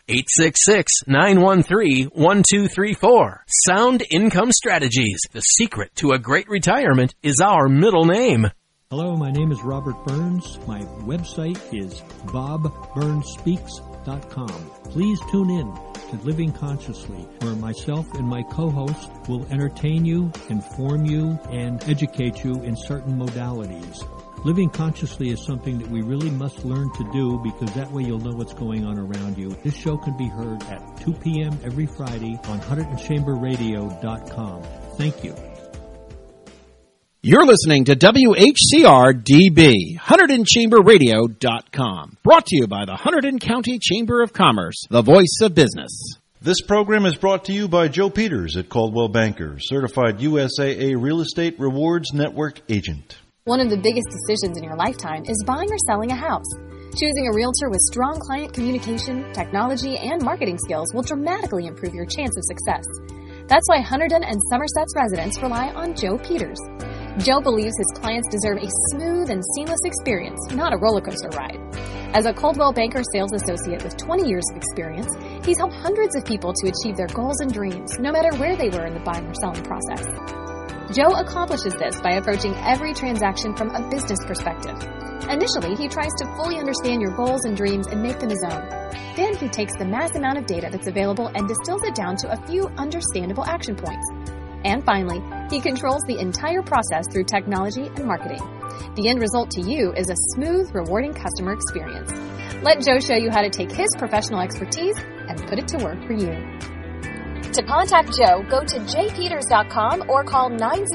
866-913-1234. Sound Income Strategies. The secret to a great retirement is our middle name. Hello, my name is Robert Burns. My website is bobburnspeaks.com. Please tune in to Living Consciously, where myself and my co-host will entertain you, inform you, and educate you in certain modalities. Living consciously is something that we really must learn to do, because that way you'll know what's going on around you. This show can be heard at 2 p.m. every Friday on HunterdonChamberRadio.com. Thank you. You're listening to WHCR-DB, HunterdonChamberRadio.com. Brought to you by the Hunterdon County Chamber of Commerce, the voice of business. This program is brought to you by Joe Peters at Coldwell Banker, certified USAA Real Estate Rewards Network agent. One of the biggest decisions in your lifetime is buying or selling a house. Choosing a realtor with strong client communication, technology, and marketing skills will dramatically improve your chance of success. That's why Hunterdon and Somerset's residents rely on Joe Peters. Joe believes his clients deserve a smooth and seamless experience, not a roller coaster ride. As a Coldwell Banker sales associate with 20 years of experience, he's helped hundreds of people to achieve their goals and dreams, no matter where they were in the buying or selling process. Joe accomplishes this by approaching every transaction from a business perspective. Initially, he tries to fully understand your goals and dreams and make them his own. Then he takes the mass amount of data that's available and distills it down to a few understandable action points. And finally, he controls the entire process through technology and marketing. The end result to you is a smooth, rewarding customer experience. Let Joe show you how to take his professional expertise and put it to work for you. To contact Joe, go to jpeters.com or call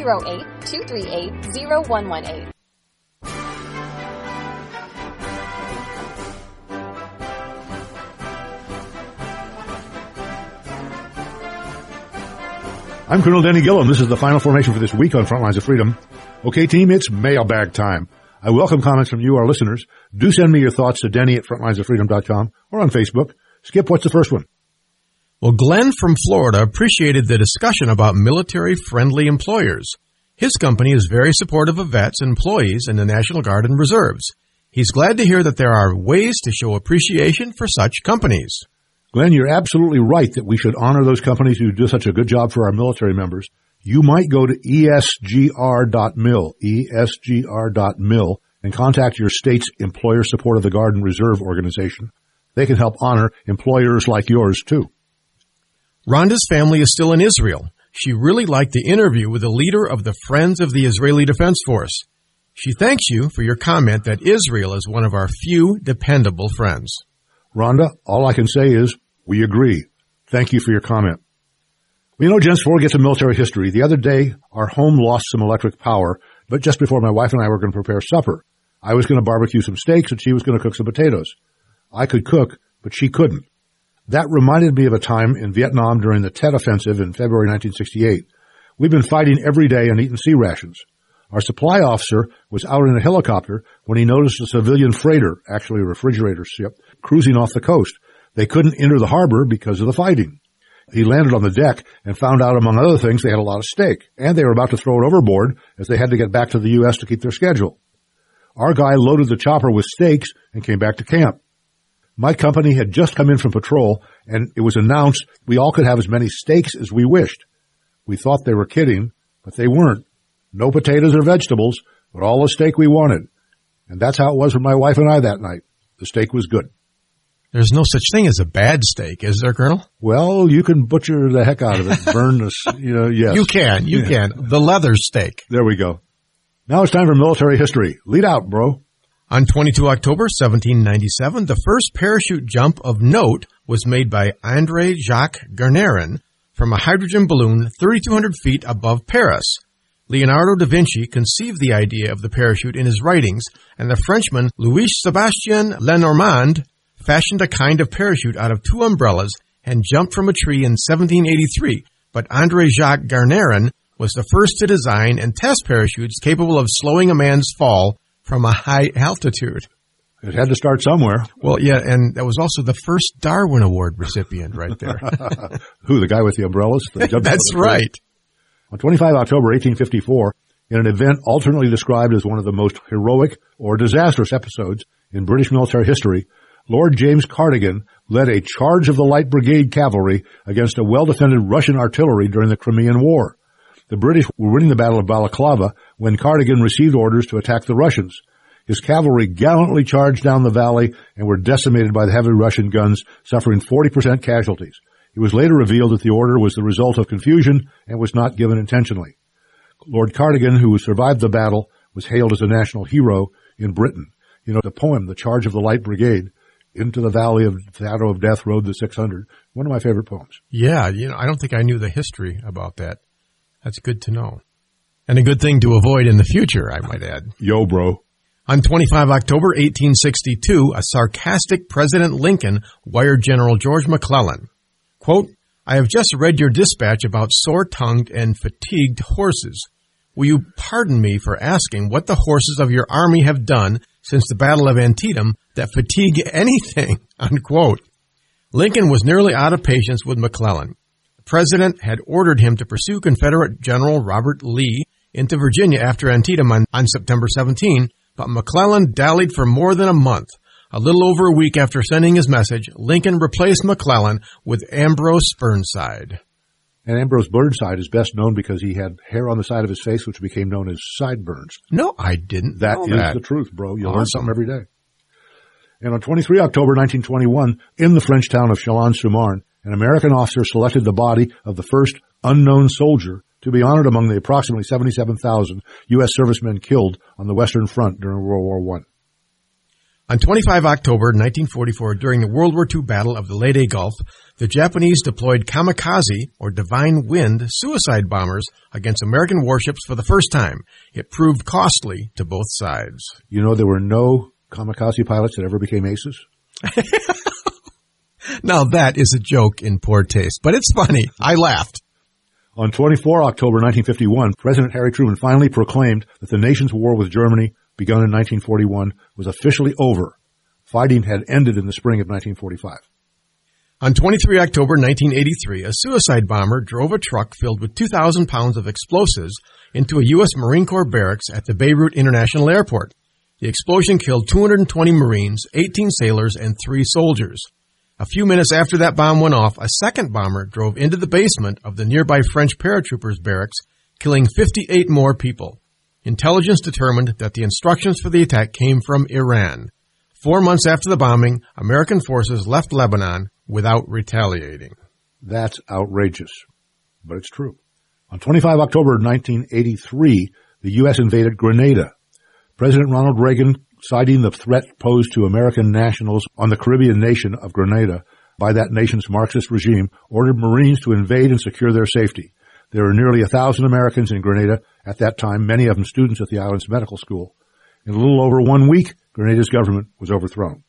908-238-0118. I'm Colonel Danny Gillum. This is the final formation for this week on Front Lines of Freedom. Okay, team, it's mailbag time. I welcome comments from you, our listeners. Do send me your thoughts to Denny at frontlinesofreedom.com or on Facebook. Skip, what's the first one? Well, Glenn from Florida appreciated the discussion about military-friendly employers. His company is very supportive of vets and employees in the National Guard and Reserves. He's glad to hear that there are ways to show appreciation for such companies. Glenn, you're absolutely right that we should honor those companies who do such a good job for our military members. You might go to esgr.mil, esgr.mil, and contact your state's Employer Support of the Guard and Reserve organization. They can help honor employers like yours, too. Rhonda's family is still in Israel. She really liked the interview with the leader of the Friends of the Israeli Defense Force. She thanks you for your comment that Israel is one of our few dependable friends. Rhonda, all I can say is, we agree. Thank you for your comment. Well, you know, gents, before we get to military history, the other day our home lost some electric power, but just before my wife and I were going to prepare supper. I was going to barbecue some steaks and she was going to cook some potatoes. I could cook, but she couldn't. That reminded me of a time in Vietnam during the Tet Offensive in February 1968. We've been fighting every day and eating sea rations. Our supply officer was out in a helicopter when he noticed a civilian freighter, actually a refrigerator ship, cruising off the coast. They couldn't enter the harbor because of the fighting. He landed on the deck and found out, among other things, they had a lot of steak, and they were about to throw it overboard as they had to get back to the U.S. to keep their schedule. Our guy loaded the chopper with steaks and came back to camp. My company had just come in from patrol, and it was announced we all could have as many steaks as we wished. We thought they were kidding, but they weren't. No potatoes or vegetables, but all the steak we wanted. And that's how it was with my wife and I that night. The steak was good. There's no such thing as a bad steak, is there, Colonel? Well, you can butcher the heck out of it, burn this, yes. You can. The leather steak. There we go. Now it's time for military history. Lead out, bro. On 22 October 1797, the first parachute jump of note was made by André Jacques Garnerin from a hydrogen balloon 3,200 feet above Paris. Leonardo da Vinci conceived the idea of the parachute in his writings, and the Frenchman Louis-Sébastien Lenormand fashioned a kind of parachute out of two umbrellas and jumped from a tree in 1783. But André Jacques Garnerin was the first to design and test parachutes capable of slowing a man's fall from a high altitude. It had to start somewhere. Well, yeah, and that was also the first Darwin Award recipient right there. Who, the guy with the umbrellas? That's right. On 25 October 1854, in an event alternately described as one of the most heroic or disastrous episodes in British military history, Lord James Cardigan led a charge of the Light Brigade cavalry against a well-defended Russian artillery during the Crimean War. The British were winning the Battle of Balaclava when Cardigan received orders to attack the Russians. His cavalry gallantly charged down the valley and were decimated by the heavy Russian guns, suffering 40% casualties. It was later revealed that the order was the result of confusion and was not given intentionally. Lord Cardigan, who survived the battle, was hailed as a national hero in Britain. You know, the poem, The Charge of the Light Brigade, into the valley of the shadow of death rode the 600, one of my favorite poems. Yeah, I don't think I knew the history about that. That's good to know. And a good thing to avoid in the future, I might add. Yo, bro. On 25 October 1862, a sarcastic President Lincoln wired General George McClellan, quote, "I have just read your dispatch about sore-tongued and fatigued horses. Will you pardon me for asking what the horses of your army have done since the Battle of Antietam that fatigue anything?" Unquote. Lincoln was nearly out of patience with McClellan. The president had ordered him to pursue Confederate General Robert Lee into Virginia after Antietam on September 17, but McClellan dallied for more than a month. A little over a week after sending his message, Lincoln replaced McClellan with Ambrose Burnside. And Ambrose Burnside is best known because he had hair on the side of his face, which became known as sideburns. No, I didn't know that. That is the truth, bro. You learn something every day. And on 23 October 1921, in the French town of Chalon-sur-Marne, an American officer selected the body of the first unknown soldier to be honored among the approximately 77,000 U.S. servicemen killed on the Western Front during World War I. On 25 October 1944, during the World War II Battle of the Leyte Gulf, the Japanese deployed kamikaze, or divine wind, suicide bombers against American warships for the first time. It proved costly to both sides. You know, there were no kamikaze pilots that ever became aces? Now that is a joke in poor taste, but it's funny. I laughed. On 24 October 1951, President Harry Truman finally proclaimed that the nation's war with Germany, begun in 1941, was officially over. Fighting had ended in the spring of 1945. On 23 October 1983, a suicide bomber drove a truck filled with 2,000 pounds of explosives into a U.S. Marine Corps barracks at the Beirut International Airport. The explosion killed 220 Marines, 18 sailors, and 3 soldiers. A few minutes after that bomb went off, a second bomber drove into the basement of the nearby French paratroopers barracks, killing 58 more people. Intelligence determined that the instructions for the attack came from Iran. 4 months after the bombing, American forces left Lebanon without retaliating. That's outrageous, but it's true. On 25 October 1983, the U.S. invaded Grenada. President Ronald Reagan, citing the threat posed to American nationals on the Caribbean nation of Grenada by that nation's Marxist regime, ordered Marines to invade and secure their safety. There were nearly 1,000 Americans in Grenada at that time, many of them students at the island's medical school. In a little over 1 week, Grenada's government was overthrown.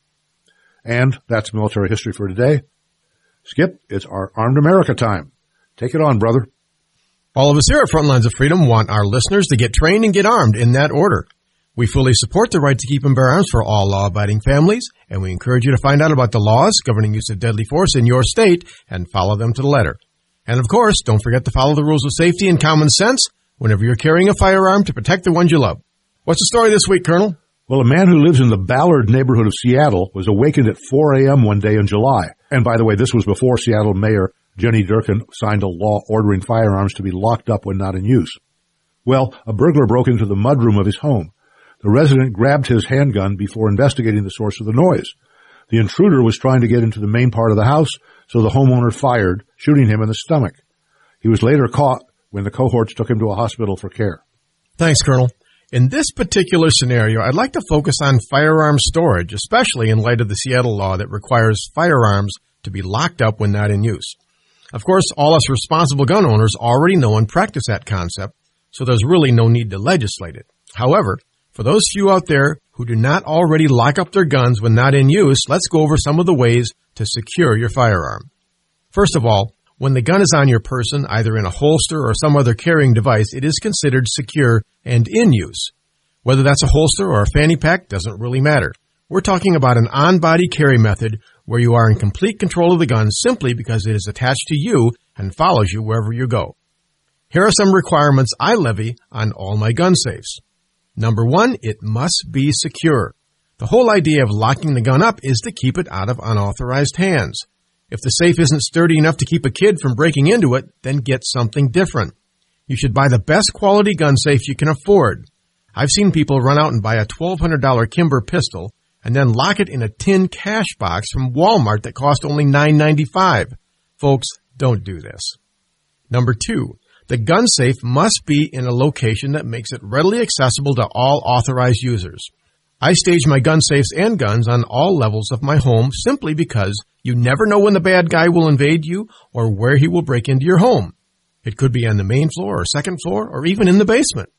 And that's military history for today. Skip, it's our Armed America time. Take it on, brother. All of us here at Frontlines of Freedom want our listeners to get trained and get armed in that order. We fully support the right to keep and bear arms for all law-abiding families, and we encourage you to find out about the laws governing use of deadly force in your state and follow them to the letter. And of course, don't forget to follow the rules of safety and common sense whenever you're carrying a firearm to protect the ones you love. What's the story this week, Colonel? Well, a man who lives in the Ballard neighborhood of Seattle was awakened at 4 a.m. one day in July. And by the way, this was before Seattle Mayor Jenny Durkan signed a law ordering firearms to be locked up when not in use. Well, a burglar broke into the mudroom of his home. The resident grabbed his handgun before investigating the source of the noise. The intruder was trying to get into the main part of the house, so the homeowner fired, shooting him in the stomach. He was later caught when the cohorts took him to a hospital for care. Thanks, Colonel. In this particular scenario, I'd like to focus on firearm storage, especially in light of the Seattle law that requires firearms to be locked up when not in use. Of course, all us responsible gun owners already know and practice that concept, so there's really no need to legislate it. However, for those few out there who do not already lock up their guns when not in use, let's go over some of the ways to secure your firearm. First of all, when the gun is on your person, either in a holster or some other carrying device, it is considered secure and in use. Whether that's a holster or a fanny pack doesn't really matter. We're talking about an on-body carry method where you are in complete control of the gun simply because it is attached to you and follows you wherever you go. Here are some requirements I levy on all my gun safes. Number 1, it must be secure. The whole idea of locking the gun up is to keep it out of unauthorized hands. If the safe isn't sturdy enough to keep a kid from breaking into it, then get something different. You should buy the best quality gun safe you can afford. I've seen people run out and buy a $1,200 Kimber pistol and then lock it in a tin cash box from Walmart that cost only $9.95. Folks, don't do this. Number 2, the gun safe must be in a location that makes it readily accessible to all authorized users. I stage my gun safes and guns on all levels of my home simply because you never know when the bad guy will invade you or where he will break into your home. It could be on the main floor or second floor or even in the basement.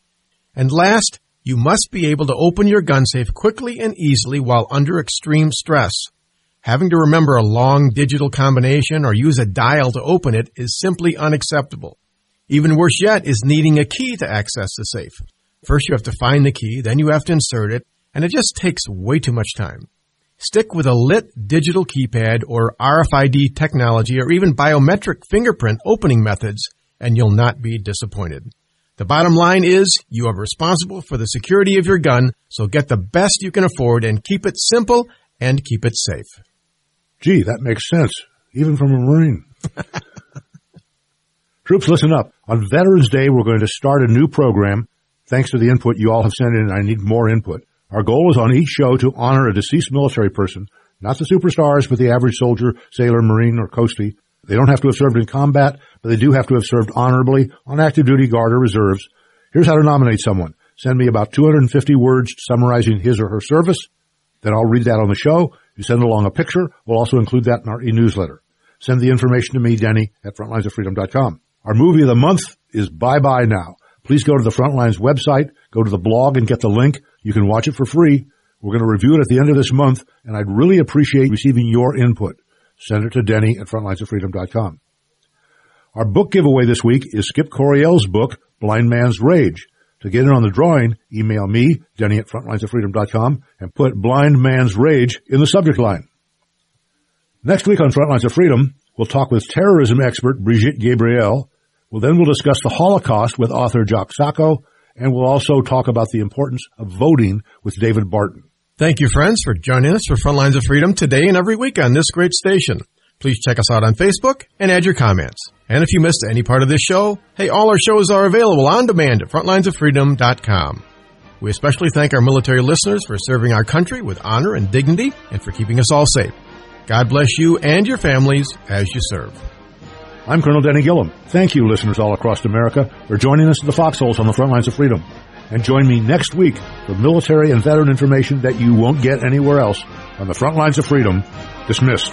And last, you must be able to open your gun safe quickly and easily while under extreme stress. Having to remember a long digital combination or use a dial to open it is simply unacceptable. Even worse yet is needing a key to access the safe. First you have to find the key, then you have to insert it, and it just takes way too much time. Stick with a lit digital keypad or RFID technology or even biometric fingerprint opening methods, and you'll not be disappointed. The bottom line is you are responsible for the security of your gun, so get the best you can afford and keep it simple and keep it safe. Gee, that makes sense, even from a Marine. Troops, listen up. On Veterans Day, we're going to start a new program. Thanks to the input you all have sent in, I need more input. Our goal is on each show to honor a deceased military person, not the superstars, but the average soldier, sailor, Marine, or Coastie. They don't have to have served in combat, but they do have to have served honorably on active duty, guard, or reserves. Here's how to nominate someone. Send me about 250 words summarizing his or her service. Then I'll read that on the show. You send along a picture. We'll also include that in our e-newsletter. Send the information to me, Denny, at frontlinesoffreedom.com. Our movie of the month is Bye Bye Now. Please go to the Frontlines website, go to the blog and get the link. You can watch it for free. We're going to review it at the end of this month, and I'd really appreciate receiving your input. Send it to Denny at frontlinesoffreedom.com. Our book giveaway this week is Skip Coryell's book, Blind Man's Rage. To get in on the drawing, email me, Denny at frontlinesoffreedom.com, and put Blind Man's Rage in the subject line. Next week on Frontlines of Freedom, we'll talk with terrorism expert Brigitte Gabriel. We'll discuss the Holocaust with author Jacques Sacco, and we'll also talk about the importance of voting with David Barton. Thank you, friends, for joining us for Frontlines of Freedom today and every week on this great station. Please check us out on Facebook and add your comments. And if you missed any part of this show, hey, all our shows are available on demand at frontlinesoffreedom.com. We especially thank our military listeners for serving our country with honor and dignity and for keeping us all safe. God bless you and your families as you serve. I'm Colonel Denny Gillum. Thank you, listeners all across America, for joining us at the Foxholes on the Front Lines of Freedom. And join me next week for military and veteran information that you won't get anywhere else on the Front Lines of Freedom. Dismissed.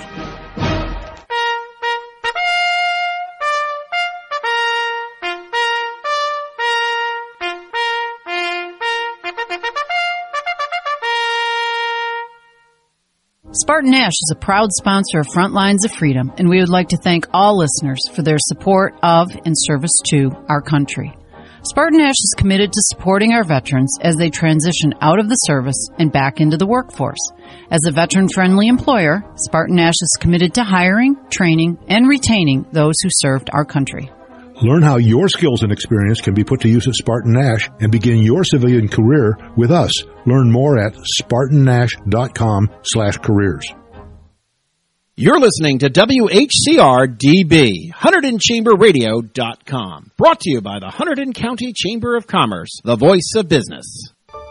Spartan Nash is a proud sponsor of Front Lines of Freedom, and we would like to thank all listeners for their support of and service to our country. Spartan Nash is committed to supporting our veterans as they transition out of the service and back into the workforce. As a veteran-friendly employer, Spartan Nash is committed to hiring, training, and retaining those who served our country. Learn how your skills and experience can be put to use at Spartan Nash and begin your civilian career with us. Learn more at spartannash.com/careers. You're listening to WHCR-DB, HunterdonChamberRadio.com. Brought to you by the Hunterdon County Chamber of Commerce, the voice of business.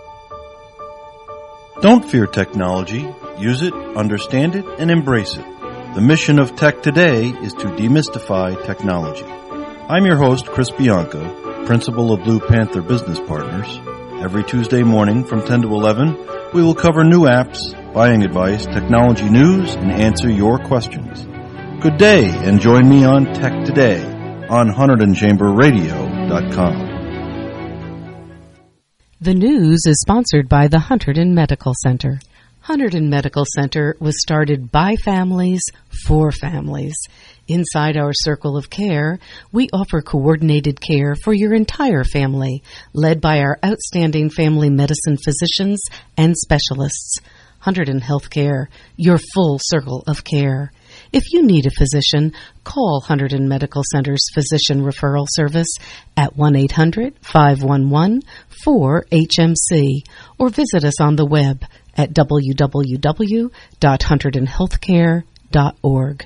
Don't fear technology. Use it, understand it, and embrace it. The mission of Tech Today is to demystify technology. I'm your host, Chris Bianco, principal of Blue Panther Business Partners. Every Tuesday morning from 10 to 11, we will cover new apps, buying advice, technology news, and answer your questions. Good day, and join me on Tech Today on HunterdonChamberRadio.com. The news is sponsored by the Hunterdon Medical Center. Hunterdon Medical Center was started by families for families. Inside our circle of care, we offer coordinated care for your entire family, led by our outstanding family medicine physicians and specialists. Hunterdon Healthcare, your full circle of care. If you need a physician, call Hunterdon Medical Center's Physician Referral Service at 1-800-511-4HMC or visit us on the web at www.hunterdonhealthcare.org.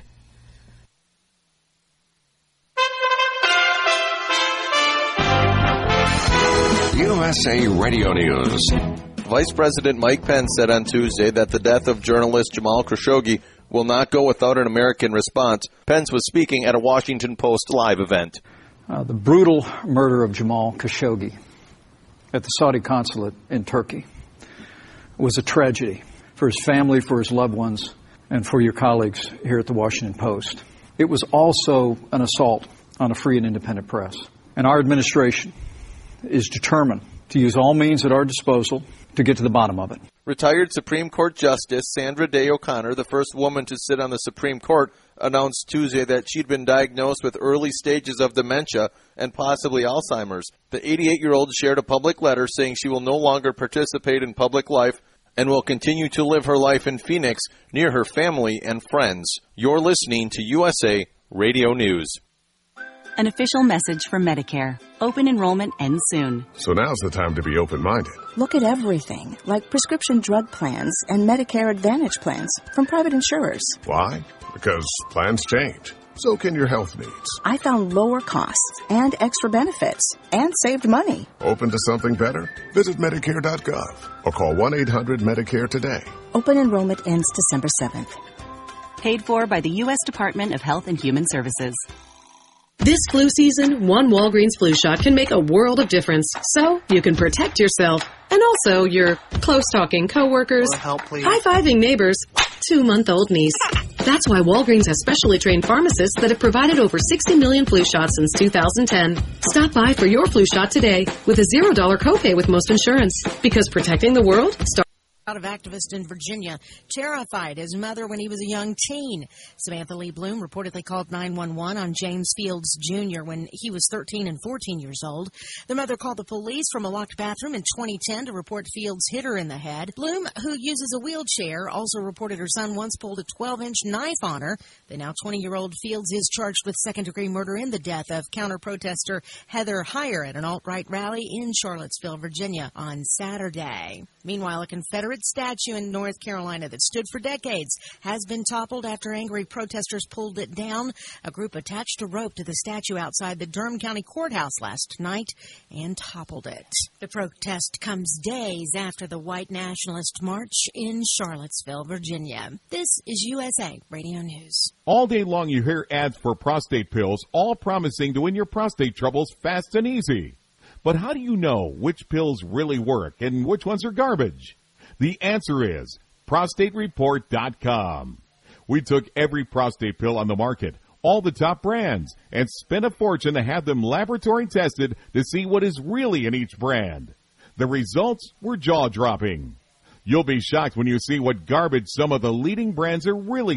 USA Radio News. Vice President Mike Pence said on Tuesday that the death of journalist Jamal Khashoggi will not go without an American response. Pence was speaking at a Washington Post live event. The brutal murder of Jamal Khashoggi at the Saudi consulate in Turkey was a tragedy for his family, for his loved ones, and for your colleagues here at the Washington Post. It was also an assault on a free and independent press. And our administration is determined to use all means at our disposal to get to the bottom of it. Retired Supreme Court Justice Sandra Day O'Connor, the first woman to sit on the Supreme Court, announced Tuesday that she'd been diagnosed with early stages of dementia and possibly Alzheimer's. The 88-year-old shared a public letter saying she will no longer participate in public life and will continue to live her life in Phoenix near her family and friends. You're listening to USA Radio News. An official message from Medicare. Open enrollment ends soon. So now's the time to be open-minded. Look at everything, like prescription drug plans and Medicare Advantage plans from private insurers. Why? Because plans change. So can your health needs. I found lower costs and extra benefits and saved money. Open to something better? Visit Medicare.gov or call 1-800-MEDICARE today. Open enrollment ends December 7th. Paid for by the U.S. Department of Health and Human Services. This flu season, one Walgreens flu shot can make a world of difference. So you can protect yourself and also your close-talking coworkers, high-fiving neighbors, 2-month-old niece. That's why Walgreens has specially trained pharmacists that have provided over 60 million flu shots since 2010. Stop by for your flu shot today with a $0 copay with most insurance. Because protecting the world starts. Of activist in Virginia, terrified his mother when he was a young teen. Samantha Lee Bloom reportedly called 911 on James Fields Jr. when he was 13 and 14 years old. The mother called the police from a locked bathroom in 2010 to report Fields hit her in the head. Bloom, who uses a wheelchair, also reported her son once pulled a 12-inch knife on her. The now 20-year-old Fields is charged with second-degree murder in the death of counter-protester Heather Heyer at an alt-right rally in Charlottesville, Virginia on Saturday. Meanwhile, a Confederate statue in North Carolina that stood for decades has been toppled after angry protesters pulled it down. A group attached a rope to the statue outside the Durham County Courthouse last night and toppled it. The protest comes days after the white nationalist march in Charlottesville, Virginia. This is USA Radio News. All day long you hear ads for prostate pills, all promising to win your prostate troubles fast and easy. But how do you know which pills really work and which ones are garbage? The answer is ProstateReport.com. We took every prostate pill on the market, all the top brands, and spent a fortune to have them laboratory tested to see what is really in each brand. The results were jaw-dropping. You'll be shocked when you see what garbage some of the leading brands are really